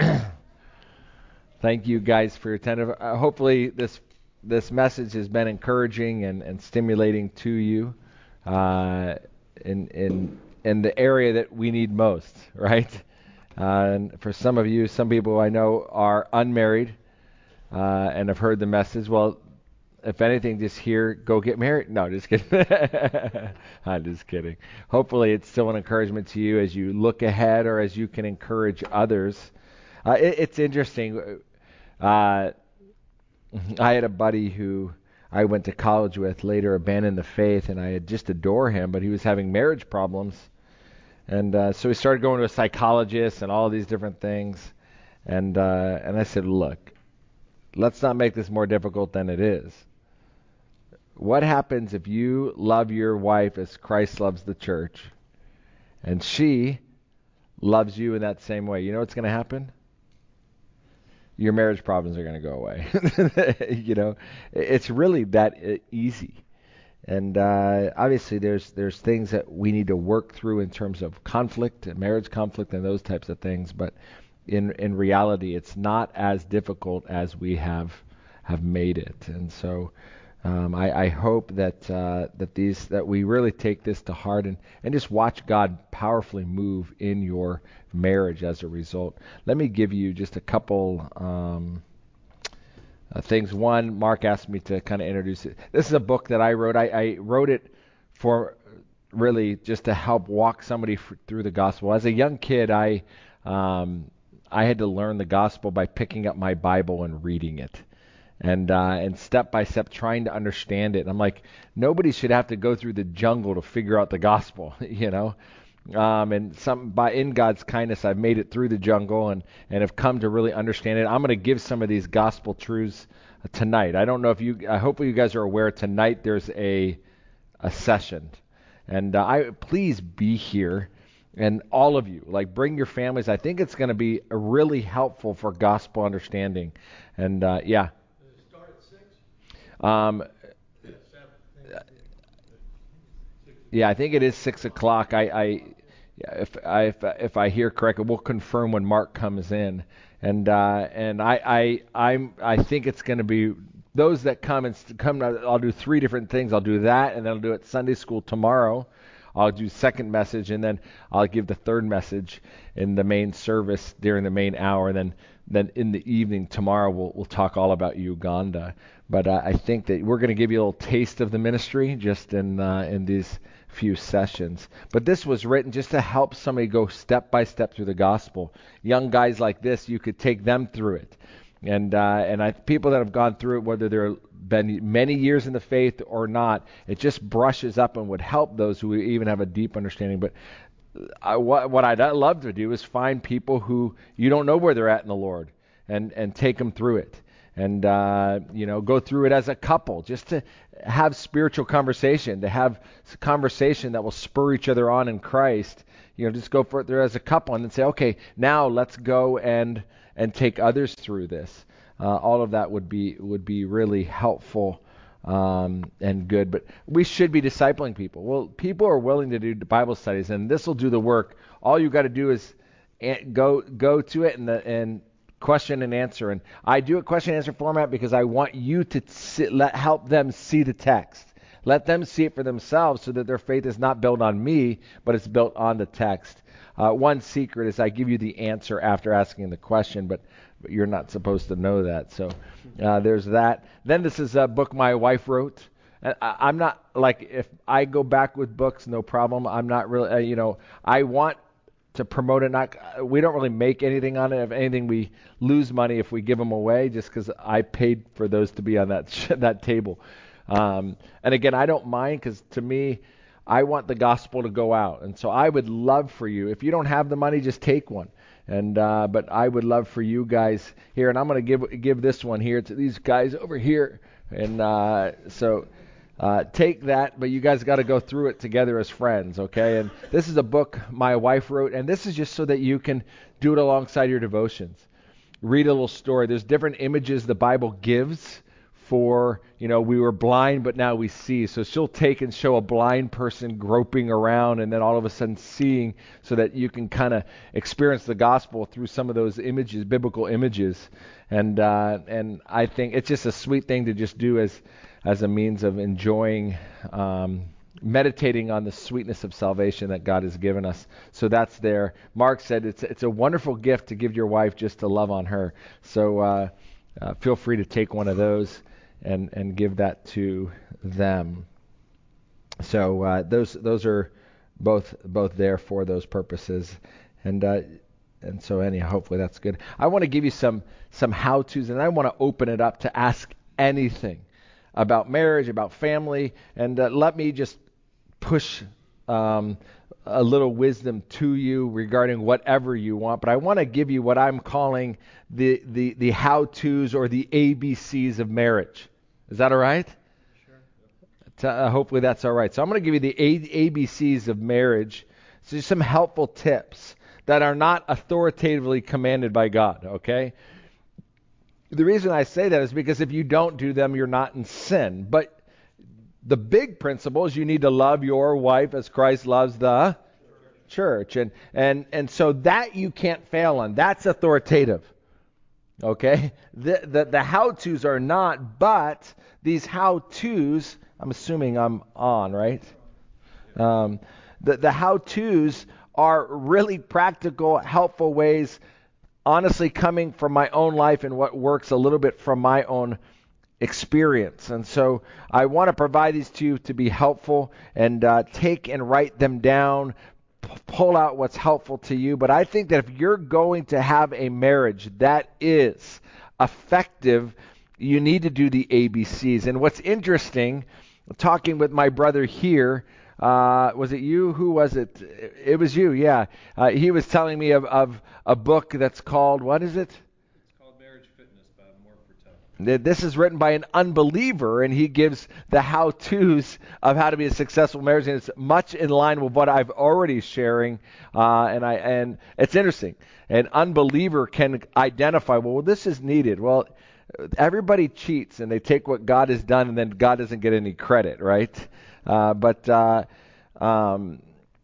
thank you guys for your attentive. Uh, hopefully this this message has been encouraging and, and stimulating to you uh, in in in the area that we need most, right? Uh, and for some of you, some people I know are unmarried uh, and have heard the message. Well, if anything, just hear, go get married. No, just kidding. I'm just kidding. Hopefully it's still an encouragement to you as you look ahead or as you can encourage others. Uh, it, it's interesting. Uh, I had a buddy who I went to college with, later abandoned the faith, and I had just adore him, but he was having marriage problems. And uh, so we started going to a psychologist and all these different things. And uh, and I said, look, let's not make this more difficult than it is. What happens if you love your wife as Christ loves the church, and she loves you in that same way? You know what's going to happen? Your marriage problems are going to go away. You know, it's really that easy. And uh, obviously, there's there's things that we need to work through in terms of conflict, and marriage conflict, and those types of things. But in in reality, it's not as difficult as we have have made it. And so, um, I, I hope that uh, that these that we really take this to heart and and just watch God powerfully move in your marriage as a result. Let me give you just a couple. Um, Uh, things. One, Mark asked me to kind of introduce it. This is a book that I wrote. I, I wrote it for really just to help walk somebody f- through the gospel. As a young kid, I um, I had to learn the gospel by picking up my Bible and reading it, and uh, and step by step trying to understand it. And I'm like, nobody should have to go through the jungle to figure out the gospel, you know. Um, and some by in God's kindness, I've made it through the jungle and, and have come to really understand it. I'm going to give some of these gospel truths uh, tonight. I don't know if you. I hope you guys are aware. Tonight there's a a session, and uh, I please be here, and all of you like bring your families. I think it's going to be uh, really helpful for gospel understanding. And uh, yeah. Does it start at six? Um, Yeah, seven. Yeah, I think it is six o'clock. I, I yeah, if I if, if I hear correctly, we'll confirm when Mark comes in. And uh, and I I I'm I think it's going to be those that come and st- come. I'll do three different things. I'll do that, and then I'll do it Sunday school tomorrow. I'll do second message, and then I'll give the third message in the main service during the main hour. And then then in the evening tomorrow we'll we'll talk all about Uganda. But uh, I think that we're going to give you a little taste of the ministry just in uh, in these few sessions. But this was written just to help somebody go step by step through the gospel. Young guys like this, you could take them through it. And uh, and I people that have gone through it, whether they're been many years in the faith or not, it just brushes up and would help those who even have a deep understanding. But I, what, what I'd love to do is find people who you don't know where they're at in the Lord and, and take them through it. And, uh, you know, go through it as a couple, just to have spiritual conversation, to have conversation that will spur each other on in Christ. You know, just go for it there as a couple and then say, okay, now let's go and and take others through this. Uh, all of that would be would be really helpful um, and good. But we should be discipling people. Well, people are willing to do Bible studies, and this will do the work. All you got to do is go go to it and the, and question and answer. And I do a question and answer format because I want you to sit, let help them see the text. Let them see it for themselves so that their faith is not built on me, but it's built on the text. Uh, one secret is I give you the answer after asking the question, but, but you're not supposed to know that. So uh, there's that. Then this is a book my wife wrote. I, I'm not, like, if I go back with books, no problem. I'm not really, uh, you know, I want to promote it. Not, we don't really make anything on it. If anything, we lose money if we give them away, just because I paid for those to be on that that table. Um, and again, I don't mind, because to me, I want the gospel to go out. And so I would love for you, if you don't have the money, just take one. And uh, but I would love for you guys here, and I'm going to give give this one here to these guys over here. And uh, so uh, take that, but you guys got to go through it together as friends, okay? And this is a book my wife wrote, and this is just so that you can do it alongside your devotions. Read a little story. There's different images the Bible gives for, you know, we were blind, but now we see. So she'll take and show a blind person groping around and then all of a sudden seeing, so that you can kind of experience the gospel through some of those images, biblical images. And uh, and I think it's just a sweet thing to just do as as a means of enjoying, um, meditating on the sweetness of salvation that God has given us. So that's there. Mark said it's it's a wonderful gift to give your wife just to love on her. So uh, uh, feel free to take one of those and and give that to them. So uh, those those are both both there for those purposes, and uh, and so anyhow, hopefully that's good. I want to give you some some how-tos, and I want to open it up to ask anything about marriage, about family, and uh, let me just push um, a little wisdom to you regarding whatever you want. But I want to give you what I'm calling the the the how-tos or the A B Cs of marriage. Is that all right? Sure. Uh, hopefully that's all right. So I'm going to give you the A- ABCs of marriage. So just some helpful tips that are not authoritatively commanded by God, okay? The reason I say that is because if you don't do them, you're not in sin. But the big principle is you need to love your wife as Christ loves the church. And and and so that you can't fail on. That's authoritative. Okay? The, the, the how-tos are not, but these how-tos, I'm assuming I'm on, right? Um, the, the how-tos are really practical, helpful ways, honestly coming from my own life and what works a little bit from my own experience. And so I want to provide these to you to be helpful, and uh, take and write them down, pull out what's helpful to you. But I think that if you're going to have a marriage that is effective, you need to do the A B Cs. And what's interesting, talking with my brother here, uh, was it you? Who was it? It was you, yeah. Uh, he was telling me of, of a book that's called, what is it? This is written by an unbeliever, and he gives the how-tos of how to be a successful marriage, and it's much in line with what I've already sharing. Uh, and I and it's interesting. An unbeliever can identify, well, this is needed. Well, everybody cheats, and they take what God has done, and then God doesn't get any credit, right? Uh, but uh, um,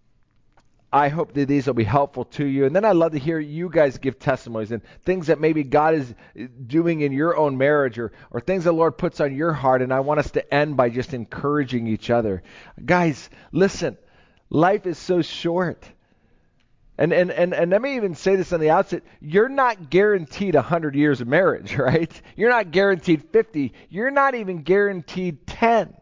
I hope that these will be helpful to you. And then I'd love to hear you guys give testimonies and things that maybe God is doing in your own marriage, or, or things the Lord puts on your heart. And I want us to end by just encouraging each other. Guys, listen, life is so short. And, and, and, and let me even say this on the outset. You're not guaranteed one hundred years of marriage, right? You're not guaranteed fifty. You're not even guaranteed ten.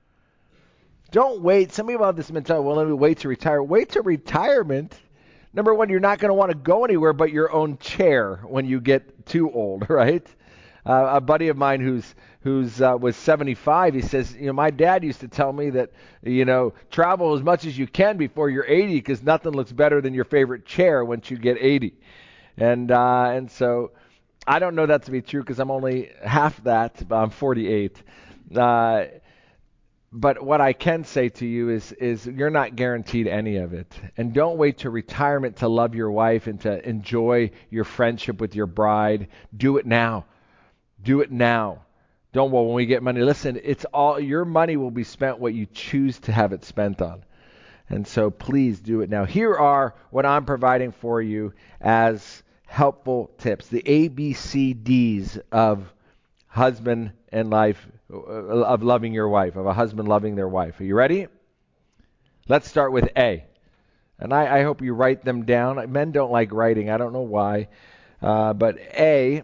Don't wait. Some people have this mentality, well, let me wait to retire. Wait to retirement. Number one, you're not going to want to go anywhere but your own chair when you get too old, right? Uh, a buddy of mine who's who's uh, was seventy-five, he says, you know, my dad used to tell me that, you know, travel as much as you can before you're eighty, because nothing looks better than your favorite chair once you get eighty. And uh, and so I don't know that to be true because I'm only half that, but I'm forty-eight. Uh, But what I can say to you is, is you're not guaranteed any of it. And don't wait to retirement to love your wife and to enjoy your friendship with your bride. Do it now. Do it now. Don't, well, when we get money, listen, it's all, your money will be spent what you choose to have it spent on. And so please do it now. Here are what I'm providing for you as helpful tips. The A B C Ds of husband and life, of loving your wife, of a husband loving their wife. Are you ready? Let's start with A. And I, I hope you write them down. Men don't like writing. I don't know why. Uh, but A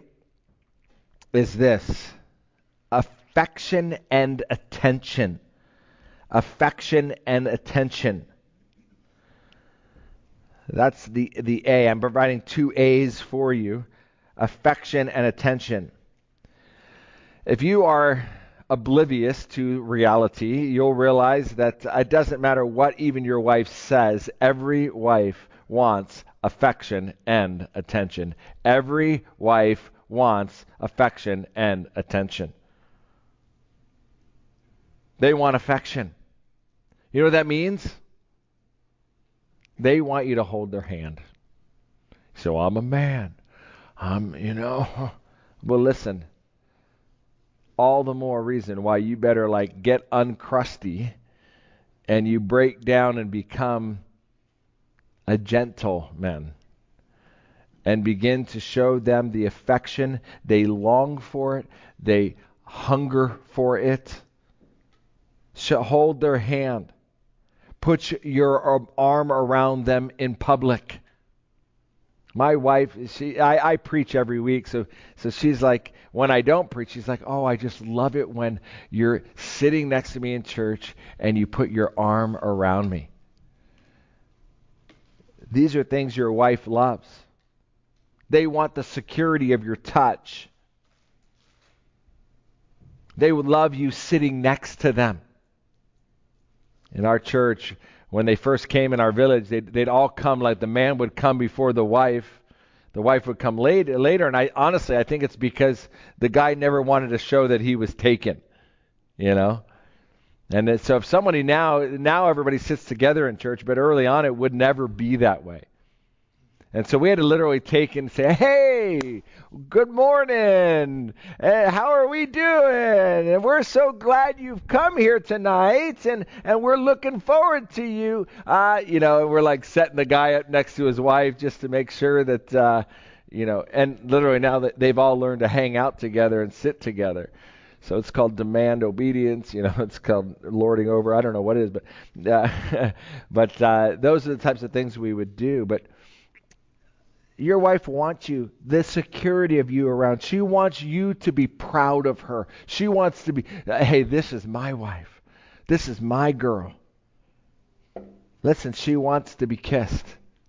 is this: affection and attention. Affection and attention. That's the, the A. I'm providing two A's for you. Affection and attention. If you are oblivious to reality, you'll realize that it doesn't matter what even your wife says. Every wife wants affection and attention. Every wife wants affection and attention. They want affection. You know what that means? They want you to hold their hand. So I'm a man. I'm, you know. Well, listen. All the more reason why you better like get uncrusty and you break down and become a gentleman and begin to show them the affection. They long for it. They hunger for it. So hold their hand. Put your arm around them in public. My wife, she, I, I preach every week, so so she's like, when I don't preach, she's like, oh, I just love it when you're sitting next to me in church and you put your arm around me. These are things your wife loves. They want the security of your touch. They would love you sitting next to them. In our church, when they first came in our village, they'd, they'd all come like the man would come before the wife. The wife would come later, later, and I honestly, I think it's because the guy never wanted to show that he was taken, you know. And it, so if somebody now, now everybody sits together in church, but early on it would never be that way. And so we had to literally take and say, hey, good morning. Hey, how are we doing? And we're so glad you've come here tonight. And, and we're looking forward to you. Uh, you know, we're like setting the guy up next to his wife just to make sure that, uh, you know, and literally now that they've all learned to hang out together and sit together. So it's called demand obedience. You know, it's called lording over. I don't know what it is, but, uh, but uh, those are the types of things we would do. But your wife wants you, the security of you around. She wants you to be proud of her. She wants to be, hey, this is my wife. This is my girl. Listen, she wants to be kissed.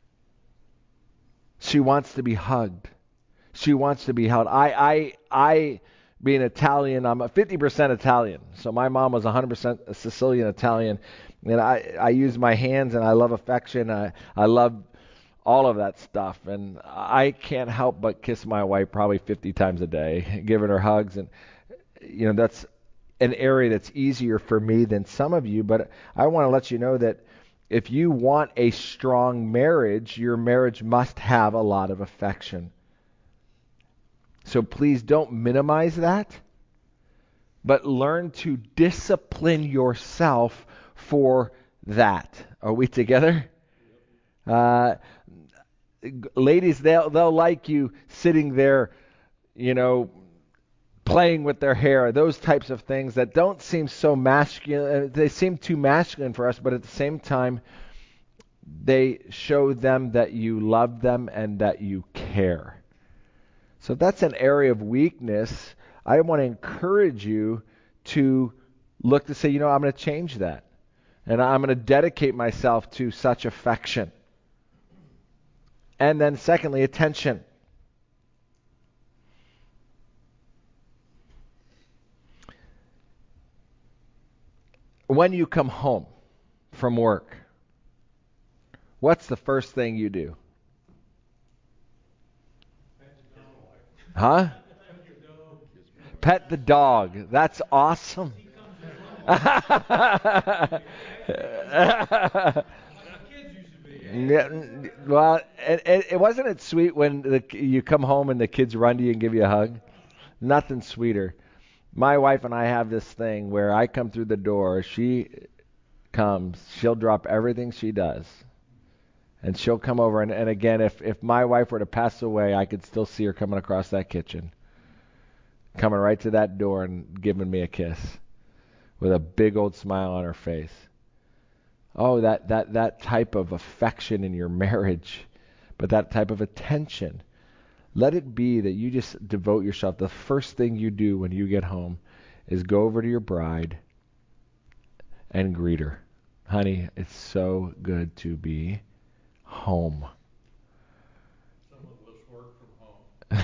She wants to be hugged. She wants to be held. I, I, I, being Italian, I'm a fifty percent Italian. So my mom was one hundred percent Sicilian Italian. And I, I use my hands and I love affection. I, I love all of that stuff, and I can't help but kiss my wife probably fifty times a day, giving her hugs, and you know that's an area that's easier for me than some of you, but I want to let you know that if you want a strong marriage, your marriage must have a lot of affection. So please don't minimize that, but learn to discipline yourself for that. Are we together? Uh, ladies, they'll they'll like you sitting there, you know, playing with their hair. Those types of things that don't seem so masculine. They seem too masculine for us, but at the same time, they show them that you love them and that you care. So if that's an area of weakness, I want to encourage you to look to say, you know, I'm going to change that, and I'm going to dedicate myself to such affection. And then secondly, attention. When you come home from work, what's the first thing you do? Huh? Pet the dog. That's awesome. Yeah, well, it, it, it wasn't it sweet when the, you come home and the kids run to you and give you a hug? Nothing sweeter. My wife and I have this thing where I come through the door, she comes, she'll drop everything she does, and she'll come over. And, and again, if, if my wife were to pass away, I could still see her coming across that kitchen, coming right to that door and giving me a kiss with a big old smile on her face. Oh, that, that, that type of affection in your marriage, but that type of attention. Let it be that you just devote yourself. The first thing you do when you get home is go over to your bride and greet her. Honey, it's so good to be home. Some of us work from home.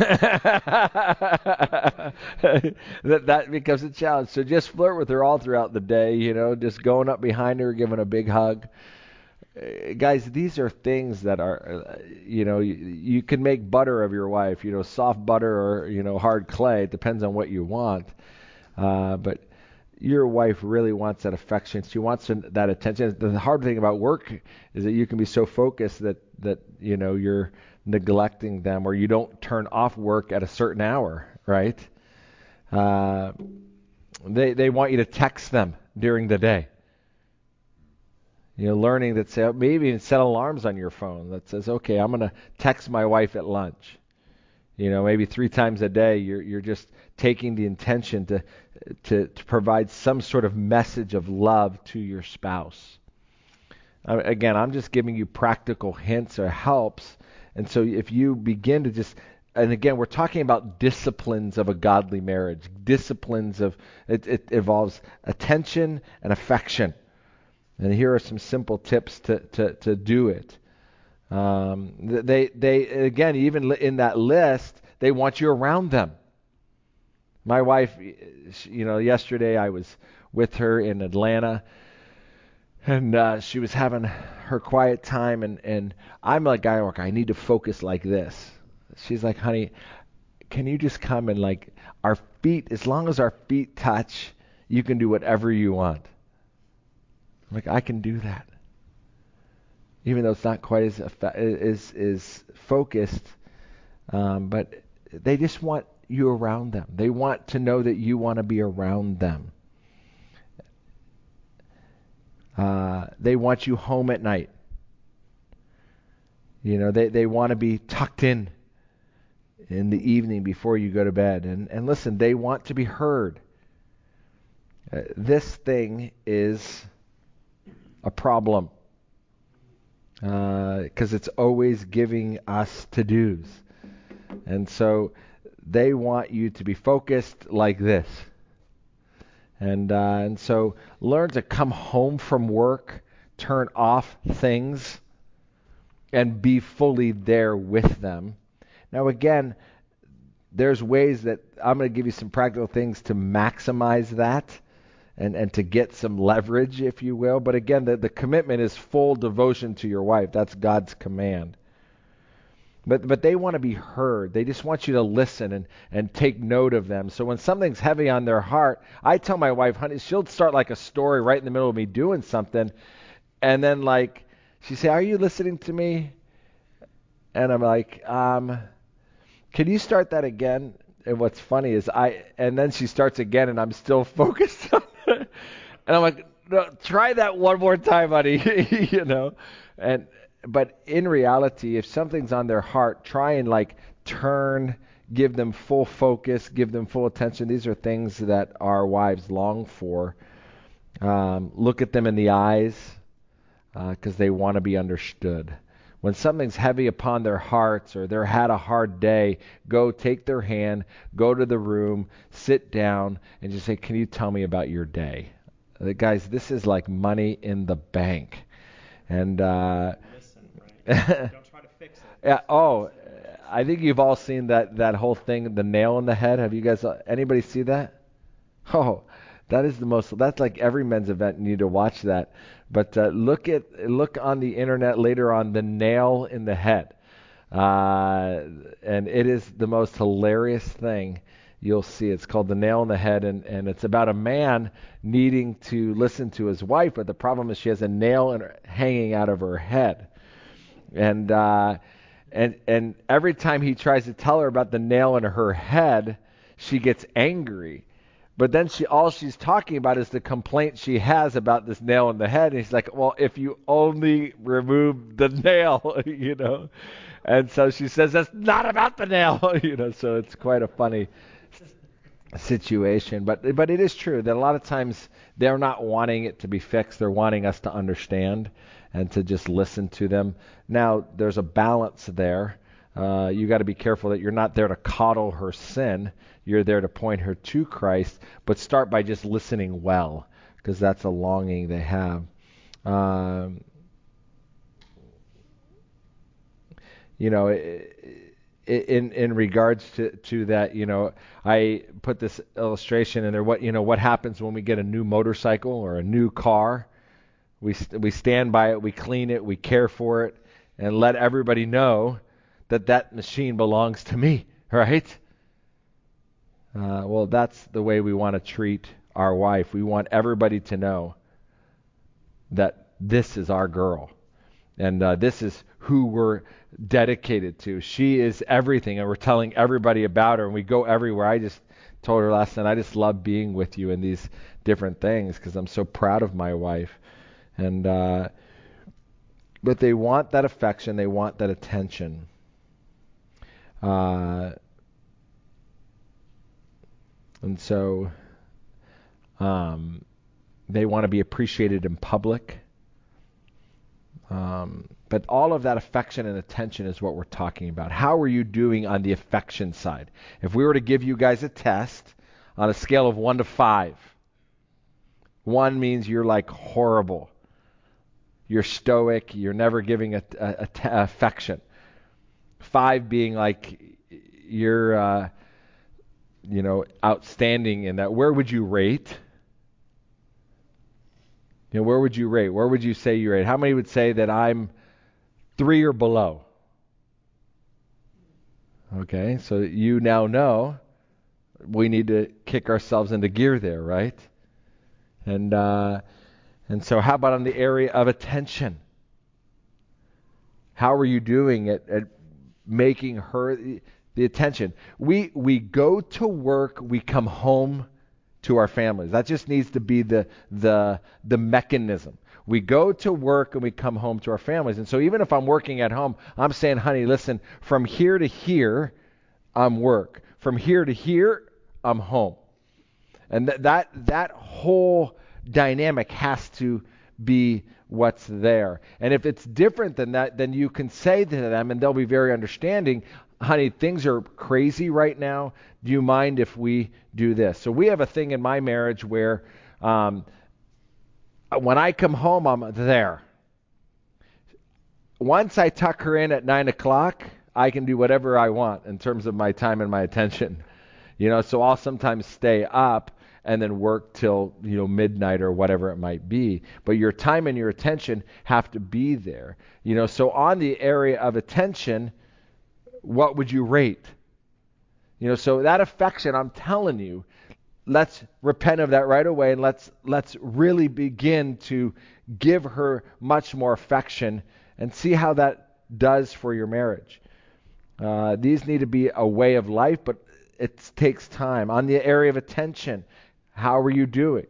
that, that becomes a challenge. So just flirt with her all throughout the day, you know, just going up behind her, giving a big hug. uh, guys, these are things that are, uh, you know, you, you can make butter of your wife, you know, soft butter or, you know, hard clay. It depends on what you want. Uh, but your wife really wants that affection. She wants that attention. The hard thing about work is that you can be so focused that, that you know, you're neglecting them, or you don't turn off work at a certain hour, right? Uh, they they want you to text them during the day. You know, learning that, say, maybe even set alarms on your phone that says, okay, I'm going to text my wife at lunch. You know, maybe three times a day, you're you're just taking the intention to, to, to provide some sort of message of love to your spouse. Uh, again, I'm just giving you practical hints or helps. And so if you begin to just, and again, we're talking about disciplines of a godly marriage. Disciplines of, it, it involves attention and affection. And here are some simple tips to, to, to do it. Um, they, they, again, even in that list, they want you around them. My wife, you know, yesterday I was with her in Atlanta, and uh, she was having her quiet time, and, and I'm a guy like, I need to focus like this. She's like, honey, can you just come and like, our feet, as long as our feet touch, you can do whatever you want. I'm like, I can do that. Even though it's not quite as as, as focused, um, but they just want you around them. They want to know that you want to be around them. Uh, they want you home at night. You know, they, they want to be tucked in in the evening before you go to bed. And, and listen, they want to be heard. Uh, this thing is a problem. Because uh, it's always giving us to-dos. And so they want you to be focused like this. And uh, and so learn to come home from work, turn off things, and be fully there with them. Now again, there's ways that I'm going to give you some practical things to maximize that. And, and to get some leverage, if you will. But again, the, the commitment is full devotion to your wife. That's God's command. But but they want to be heard. They just want you to listen and, and take note of them. So when something's heavy on their heart, I tell my wife, honey, she'll start like a story right in the middle of me doing something. And then like, she say, are you listening to me? And I'm like, um, can you start that again? And what's funny is I, and then she starts again and I'm still focused on it. And I'm like, no, try that one more time, honey, you know? And, but in reality, if something's on their heart, try and like turn, give them full focus, give them full attention. These are things that our wives long for. Um, look at them in the eyes, because uh, they want to be understood. When something's heavy upon their hearts or they're had a hard day, go take their hand, go to the room, sit down, and just say, can you tell me about your day? Uh, guys, this is like money in the bank. And uh, listen, right? Don't try to fix it. Yeah. Oh, I think you've all seen that, that whole thing, the nail in the head. Have you guys, uh, anybody see that? Oh, that is the most, that's like every men's event. You need to watch that. But uh, look at look on the internet later on, the nail in the head. Uh, and it is the most hilarious thing you'll see. It's called The Nail in the Head, and, and it's about a man needing to listen to his wife, but the problem is she has a nail in her, hanging out of her head. And uh, and and every time he tries to tell her about the nail in her head, she gets angry. But then she all she's talking about is the complaint she has about this nail in the head. And he's like, well, if you only remove the nail, you know. And so she says, that's not about the nail, you know. So it's quite a funny situation. But but it is true that a lot of times they're not wanting it to be fixed. They're wanting us to understand and to just listen to them. Now, there's a balance there. Uh, you got to be careful that you're not there to coddle her sin. You're there to point her to Christ, but start by just listening well, because that's a longing they have. Um, you know, in in regards to, to that, you know, I put this illustration in there. What you know, what happens when we get a new motorcycle or a new car? We we stand by it, we clean it, we care for it, and let everybody know that that machine belongs to me, right? Uh, well, that's the way we want to treat our wife. We want everybody to know that this is our girl, and uh, this is who we're dedicated to. She is everything, and we're telling everybody about her, and we go everywhere. I just told her last night, I just love being with you in these different things because I'm so proud of my wife. And uh, but they want that affection, they want that attention. Uh, and so um, they want to be appreciated in public. Um, but all of that affection and attention is what we're talking about. How are you doing on the affection side? If we were to give you guys a test on a scale of one to five, one means you're like horrible. You're stoic. You're never giving a, a, a t- affection. Five being like you're, uh, you know, outstanding in that. Where would you rate? You know, where would you rate? Where would you say you rate? How many would say that I'm three or below? Okay, so you now know we need to kick ourselves into gear there, right? And uh, and so how about on the area of attention? How are you doing at, at making her the, the attention? We we go to work, we come home to our families. That just needs to be the the the mechanism. We go to work and we come home to our families. And so even if I'm working at home, I'm saying, honey, listen, from here to here, I'm work. From here to here, I'm home. And th- that that whole dynamic has to be what's there. And if it's different than that, then you can say to them, and they'll be very understanding, honey, things are crazy right now. Do you mind if we do this? So we have a thing in my marriage where um, when I come home, I'm there. Once I tuck her in at nine o'clock, I can do whatever I want in terms of my time and my attention. You know, so I'll sometimes stay up and then work till, you know, midnight or whatever it might be. But your time and your attention have to be there. You know, so on the area of attention, what would you rate? You know, so that affection, I'm telling you, let's repent of that right away and let's let's really begin to give her much more affection and see how that does for your marriage. Uh, these need to be a way of life, but it takes time. On the area of attention, how are you doing?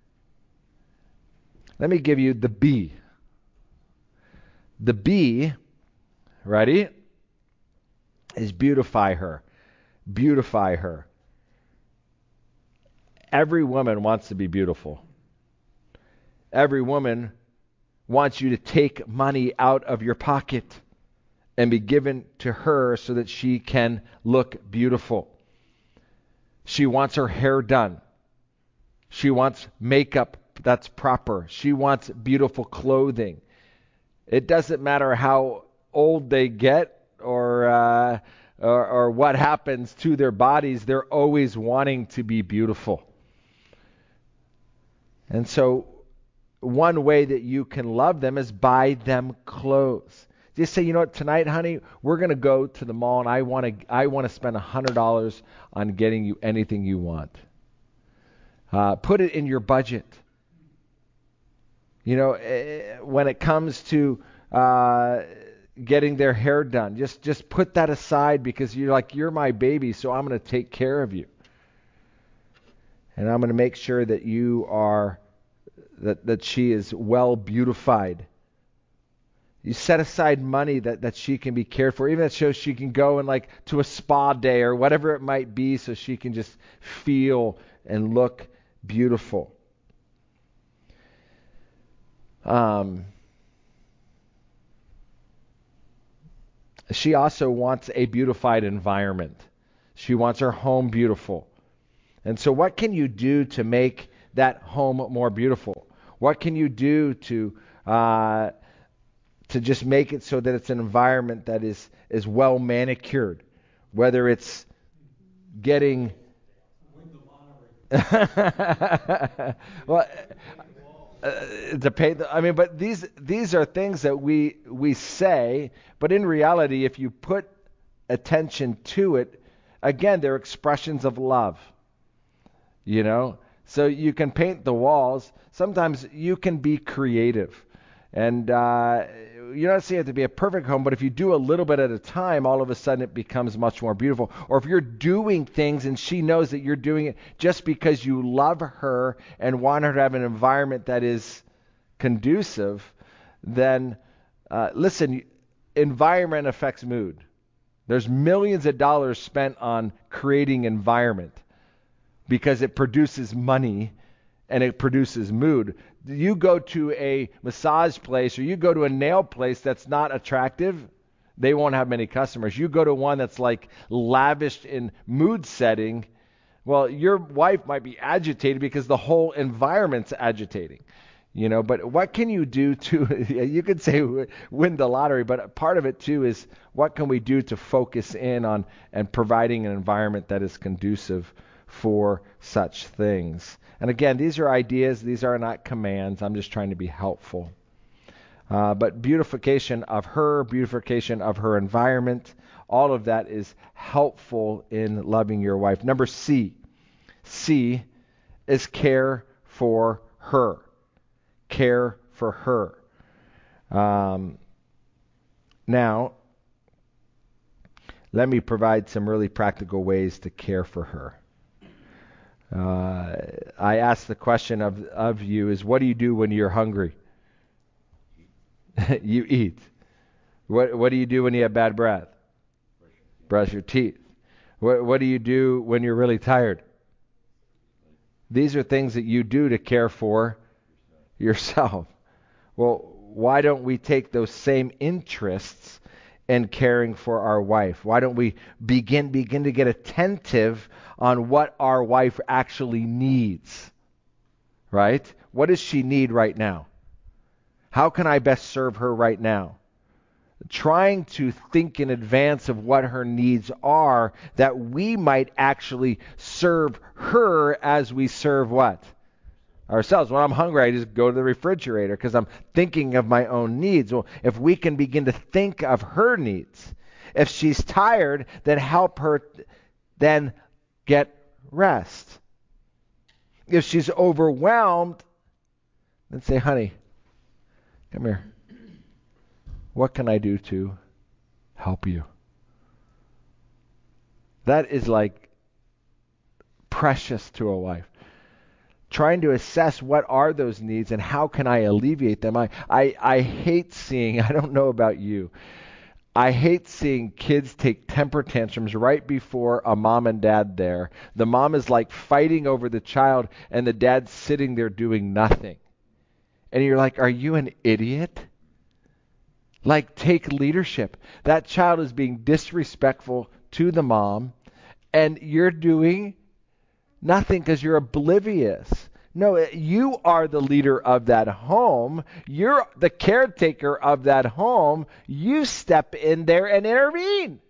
Let me give you the B. The B, ready, is beautify her. Beautify her. Every woman wants to be beautiful. Every woman wants you to take money out of your pocket and be given to her so that she can look beautiful. She wants her hair done. She wants makeup that's proper. She wants beautiful clothing. It doesn't matter how old they get or, uh, or or what happens to their bodies. They're always wanting to be beautiful. And so one way that you can love them is buy them clothes. Just say, you know what, tonight, honey, we're going to go to the mall and I want to I want to spend one hundred dollars on getting you anything you want. Uh, put it in your budget. You know, uh, when it comes to uh, getting their hair done, just just put that aside because you're like, you're my baby, so I'm going to take care of you. And I'm going to make sure that you are, that, that she is well beautified. You set aside money that, that she can be cared for, even that shows she can go and like to a spa day or whatever it might be so she can just feel and look beautiful. Um, she also wants a beautified environment. She wants her home beautiful. And so what can you do to make that home more beautiful? What can you do to uh, to just make it so that it's an environment that is, is well manicured? Whether it's getting... well, uh, to pay the, I mean, but these these are things that we we say, but in reality, if you put attention to it, again, they're expressions of love. You know, so you can paint the walls. Sometimes you can be creative, and uh, you're not saying it to be a perfect home, but if you do a little bit at a time, all of a sudden it becomes much more beautiful. Or if you're doing things and she knows that you're doing it just because you love her and want her to have an environment that is conducive, then uh, listen, environment affects mood. There's millions of dollars spent on creating environment because it produces money and it produces mood. You go to a massage place or you go to a nail place that's not attractive, they won't have many customers. You go to one that's like lavished in mood setting, well, your wife might be agitated because the whole environment's agitating. You know, but what can you do to, you could say win the lottery, but part of it too is what can we do to focus in on and providing an environment that is conducive for such things. And again, these are ideas. These are not commands. I'm just trying to be helpful. Uh, but beautification of her, beautification of her environment, all of that is helpful in loving your wife. Number C. C is care for her. Care for her. Um, now, let me provide some really practical ways to care for her. Uh, I ask the question of, of you is, what do you do when you're hungry? You eat. What What do you do when you have bad breath? Brush your teeth. What What do you do when you're really tired? These are things that you do to care for yourself. Well, why don't we take those same interests in caring for our wife? Why don't we begin begin to get attentive on what our wife actually needs? Right? What does she need right now? How can I best serve her right now? Trying to think in advance of what her needs are, that we might actually serve her as we serve what? Ourselves. When I'm hungry, I just go to the refrigerator because I'm thinking of my own needs. Well, if we can begin to think of her needs, if she's tired, then help her then get rest. If she's overwhelmed, then say, honey, come here. What can I do to help you? That is like precious to a wife. Trying to assess what are those needs and how can I alleviate them. I, I, I hate seeing, I don't know about you, I hate seeing kids take temper tantrums right before a mom and dad there. The mom is like fighting over the child and the dad's sitting there doing nothing. And you're like, are you an idiot? Like, take leadership. That child is being disrespectful to the mom and you're doing nothing because you're oblivious. No, you are the leader of that home. You're the caretaker of that home. You step in there and intervene.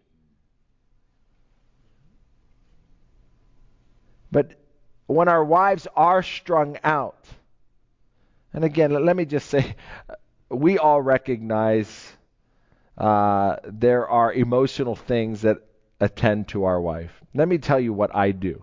But when our wives are strung out, and again, let me just say, we all recognize uh, there are emotional things that attend to our wife. Let me tell you what I do.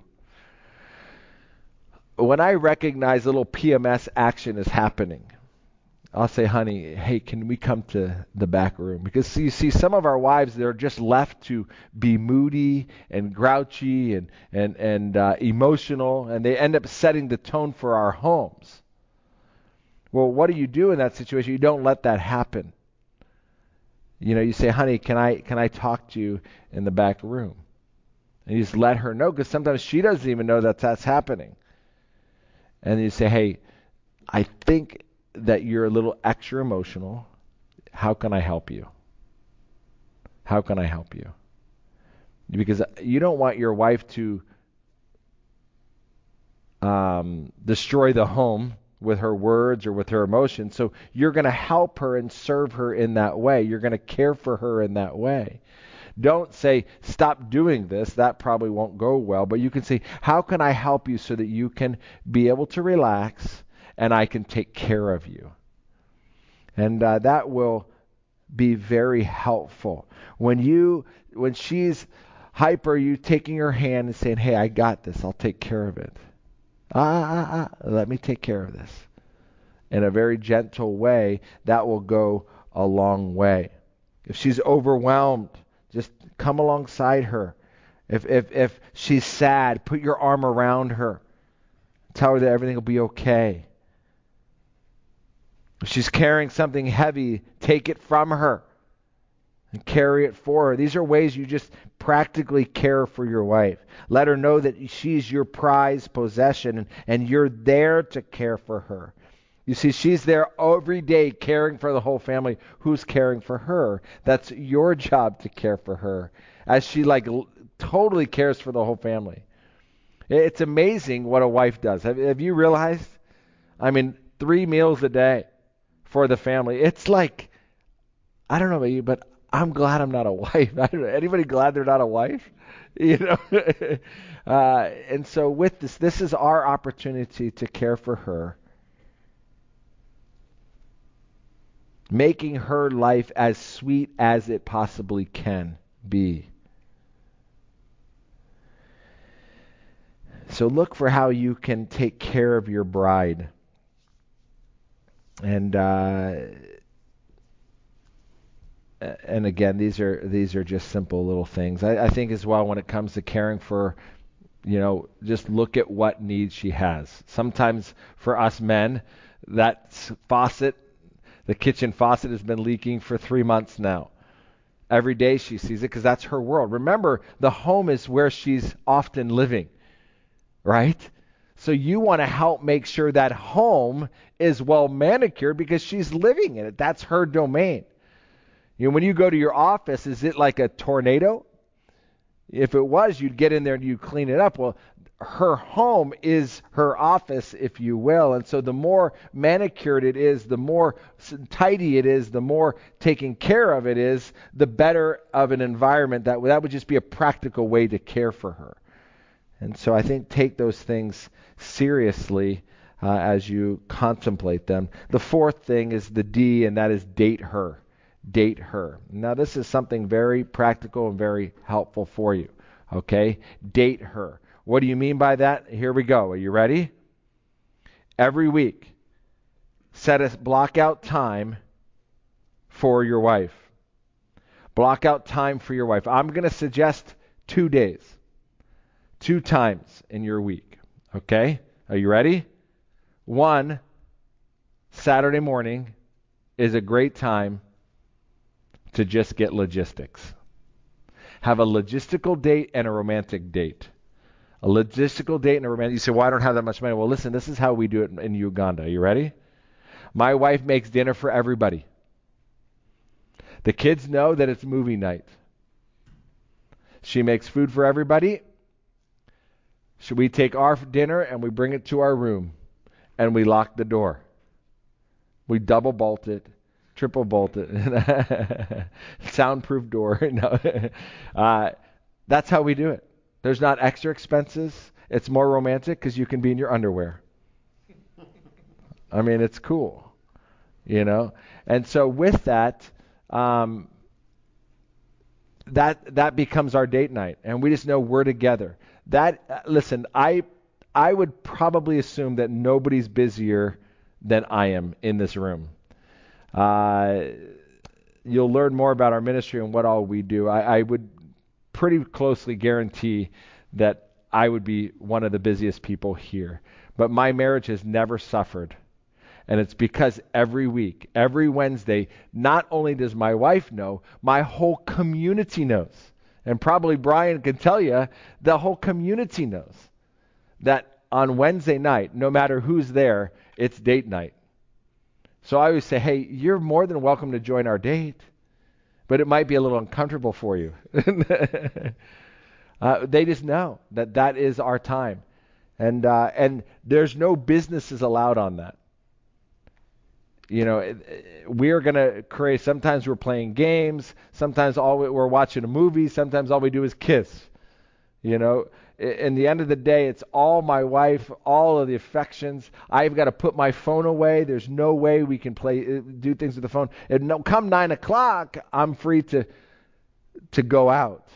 When I recognize a little P M S action is happening, I'll say, honey, hey, can we come to the back room? Because you see, some of our wives, they're just left to be moody and grouchy and, and, and uh, emotional, and they end up setting the tone for our homes. Well, what do you do in that situation? You don't let that happen. You know, you say, honey, can I can I talk to you in the back room? And you just let her know, because sometimes she doesn't even know that that's happening. And you say, hey, I think that you're a little extra emotional. How can I help you? How can I help you? Because you don't want your wife to um, destroy the home with her words or with her emotions. So you're going to help her and serve her in that way. You're going to care for her in that way. Don't say, stop doing this. That probably won't go well. But you can say, how can I help you so that you can be able to relax and I can take care of you. And uh, that will be very helpful. When you, when she's hyper, you taking her hand and saying, hey, I got this. I'll take care of it. Ah, ah, ah, let me take care of this. In a very gentle way, that will go a long way. If she's overwhelmed, just come alongside her. If if if she's sad, put your arm around her. Tell her that everything will be okay. If she's carrying something heavy, take it from her and carry it for her. These are ways you just practically care for your wife. Let her know that she's your prized possession and, and you're there to care for her. You see, she's there every day caring for the whole family. Who's caring for her? That's your job to care for her as she like l- totally cares for the whole family. It's amazing what a wife does. Have, have you realized? I mean, three meals a day for the family. It's like, I don't know about you, but I'm glad I'm not a wife. I don't know. Anybody glad they're not a wife? You know? uh, and so with this, this is our opportunity to care for her, making her life as sweet as it possibly can be. So look for how you can take care of your bride. And uh, and again, these are these are just simple little things. I, I think as well when it comes to caring for, you know, just look at what needs she has. Sometimes for us men, that faucet, the kitchen faucet has been leaking for three months now. Every day she sees it because that's her world. Remember, the home is where she's often living, right? So you want to help make sure that home is well manicured because she's living in it. That's her domain. You know, when you go to your office, is it like a tornado? If it was, you'd get in there and you'd clean it up. Well, her home is her office, if you will. And so the more manicured it is, the more tidy it is, the more taken care of it is, the better of an environment. That, that would just be a practical way to care for her. And so I think take those things seriously uh, as you contemplate them. The fourth thing is the D, and that is date her. Date her. Now this is something very practical and very helpful for you. Okay? Date her. What do you mean by that? Here we go. Are you ready? Every week, set a block out time for your wife. Block out time for your wife. I'm going to suggest two days. Two times in your week. Okay? Are you ready? One, Saturday morning is a great time to just get logistics. Have a logistical date and a romantic date. A logistical date and a romantic. You say, well, I don't have that much money. Well, listen, this is how we do it in Uganda. Are you ready? My wife makes dinner for everybody. The kids know that it's movie night. She makes food for everybody. So we take our dinner and we bring it to our room and we lock the door. We double bolt it, triple bolt it, soundproof door. No. uh, that's how we do it. There's not extra expenses. It's more romantic because you can be in your underwear. I mean, it's cool, you know. And so with that, um, that that becomes our date night, and we just know we're together. That uh, listen, I I would probably assume that nobody's busier than I am in this room. Uh, you'll learn more about our ministry and what all we do. I, I would pretty closely guarantee that I would be one of the busiest people here. But my marriage has never suffered. And it's because every week, every Wednesday, not only does my wife know, my whole community knows. And probably Brian can tell you, the whole community knows that on Wednesday night, no matter who's there, it's date night. So I always say, hey, you're more than welcome to join our date, but it might be a little uncomfortable for you. uh, they just know that that is our time. And uh, and there's no businesses allowed on that. You know, we're going to create, sometimes we're playing games, sometimes all we, we're watching a movie, sometimes all we do is kiss. You know, in the end of the day, it's all my wife, all of the affections. I've got to put my phone away. There's no way we can play, do things with the phone. And no, come nine o'clock, I'm free to to go out.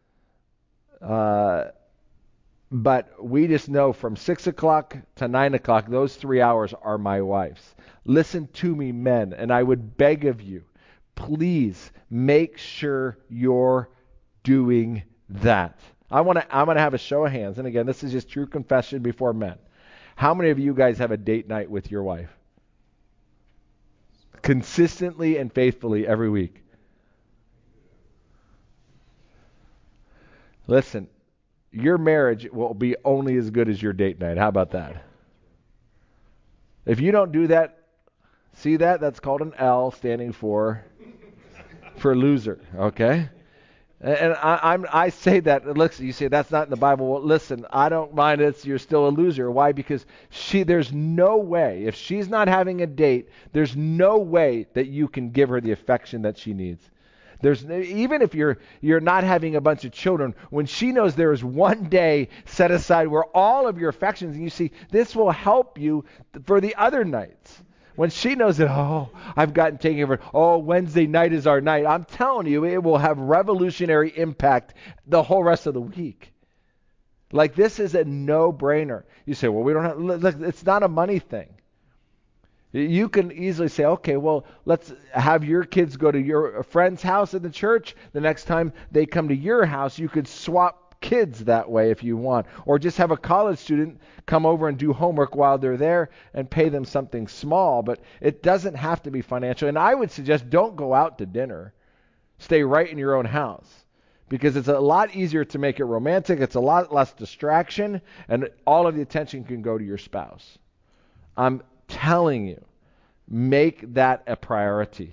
Uh, but we just know from six o'clock to nine o'clock, those three hours are my wife's. Listen to me, men, and I would beg of you, please make sure you're doing that. I want to. I'm going to have a show of hands, and again, this is just true confession before men. How many of you guys have a date night with your wife? Consistently and faithfully every week. Listen, your marriage will be only as good as your date night. How about that? If you don't do that, see that? That's called an L, standing for for loser. Okay. And I, I'm, I say that, listen, you say that's not in the Bible. Well, listen, I don't mind it. You're still a loser. Why? Because she, there's no way, if she's not having a date, there's no way that you can give her the affection that she needs. There's even if you're you're not having a bunch of children, when she knows there is one day set aside where all of your affections, and you see, this will help you for the other nights. When she knows that, oh, I've gotten taken over, oh, Wednesday night is our night, I'm telling you, it will have revolutionary impact the whole rest of the week. Like, this is a no-brainer. You say, well, we don't have, look, it's not a money thing. You can easily say, okay, well, let's have your kids go to your friend's house in the church. The next time they come to your house, you could swap kids that way if you want. Or just have a college student come over and do homework while they're there and pay them something small. But it doesn't have to be financial. And I would suggest don't go out to dinner. Stay right in your own house. Because it's a lot easier to make it romantic. It's a lot less distraction. And all of the attention can go to your spouse. I'm telling you, make that a priority.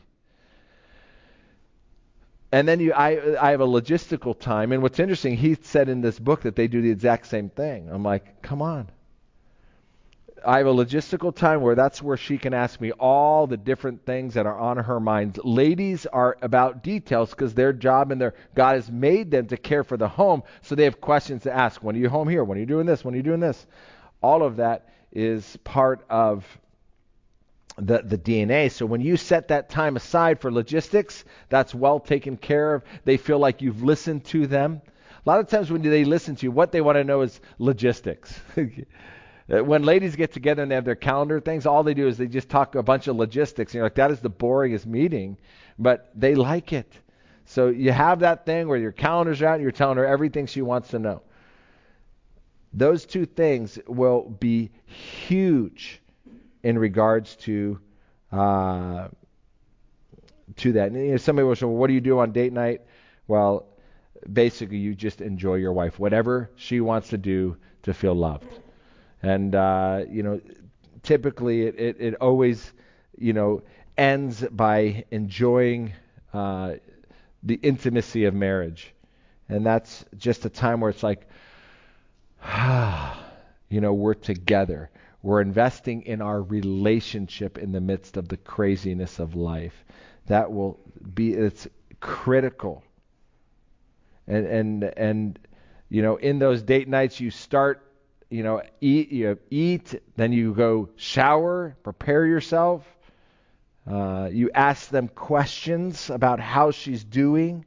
And then you, I, I have a logistical time. And what's interesting, he said in this book that they do the exact same thing. I'm like, come on. I have a logistical time where that's where she can ask me all the different things that are on her mind. Ladies are about details because their job and their God has made them to care for the home. So they have questions to ask. When are you home here? When are you doing this? When are you doing this? All of that is part of the the D N A. So when you set that time aside for logistics, that's well taken care of. They feel like you've listened to them. A lot of times when they listen to you, what they want to know is logistics. When ladies get together and they have their calendar things, all they do is they just talk a bunch of logistics. And you're like, that is the boringest meeting, but they like it. So you have that thing where your calendars are out and you're telling her everything she wants to know. Those two things will be huge in regards to uh, to that. And, you know, somebody will say, well, what do you do on date night? Well, basically, you just enjoy your wife, whatever she wants to do to feel loved. And, uh, you know, typically it, it, it always, you know, ends by enjoying uh, the intimacy of marriage. And that's just a time where it's like, you know, we're together. We're investing in our relationship in the midst of the craziness of life. That will be, it's critical. And, and, and, you know, in those date nights, you start, you know, eat, you eat, then you go shower, prepare yourself. Uh, you ask them questions about how she's doing.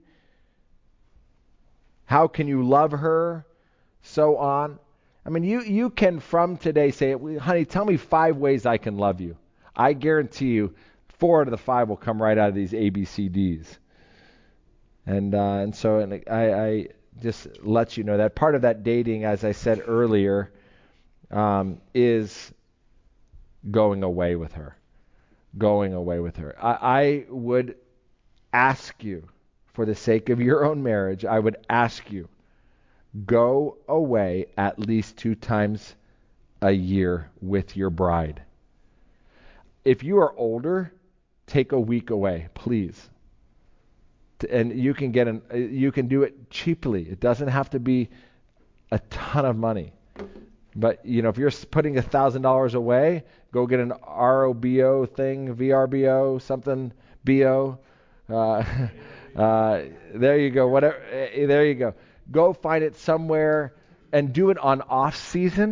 How can you love her? So on. I mean, you, you can from today say, honey, tell me five ways I can love you. I guarantee you four out of the five will come right out of these A B C Ds. And uh, and so and I, I just let you know that part of that dating, as I said earlier, um, is going away with her. Going away with her. I, I would ask you, for the sake of your own marriage, I would ask you, go away at least two times a year with your bride. If you are older, take a week away, please. And you can get an, you can do it cheaply. It doesn't have to be a ton of money. But you know, if you're putting a thousand dollars away, go get an R O B O thing, V R B O, something B O. Uh, uh, there you go. Whatever. There you go. go find it somewhere and do it on off season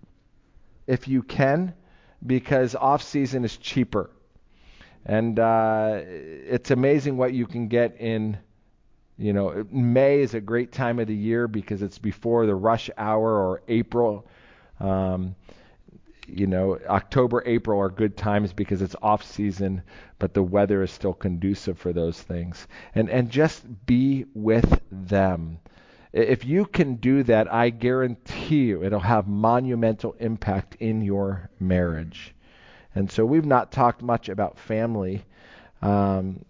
if you can, because off season is cheaper. And uh, it's amazing what you can get in, you know, May is a great time of the year because it's before the rush hour, or April. Um, you know, October, April are good times because it's off season, but the weather is still conducive for those things. And and just be with them. If you can do that, I guarantee you it'll have monumental impact in your marriage. And so we've not talked much about family, um,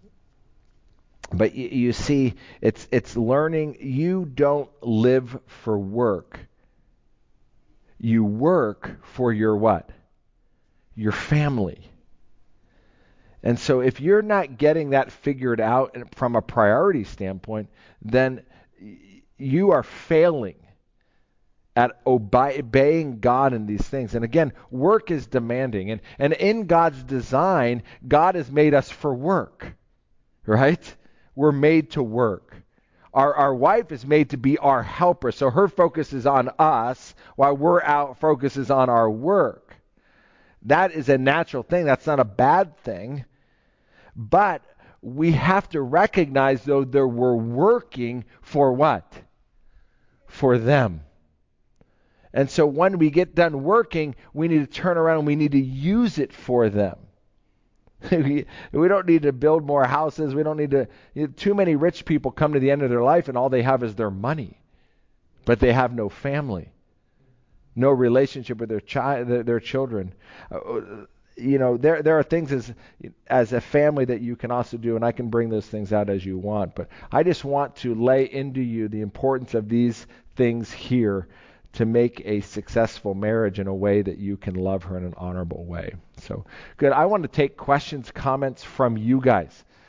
but y- you see, it's it's learning. You don't live for work. You work for your what? Your family. And so if you're not getting that figured out from a priority standpoint, then you are failing at obeying God in these things. And again, work is demanding. And, and in God's design, God has made us for work, right? We're made to work. Our, our wife is made to be our helper. So her focus is on us while we're out focuses on our work. That is a natural thing. That's not a bad thing. But we have to recognize, though, that we're working for what? For them. And so when we get done working, we need to turn around and we need to use it for them. we, we don't need to build more houses. We don't need to. You know, too many rich people come to the end of their life and all they have is their money, but they have no family, no relationship with their child, their, their children. Uh, you know, there there are things as as a family that you can also do, and I can bring those things out as you want. But I just want to lay into you the importance of these things here to make a successful marriage in a way that you can love her in an honorable way. So, good. I want to take questions, comments from you guys.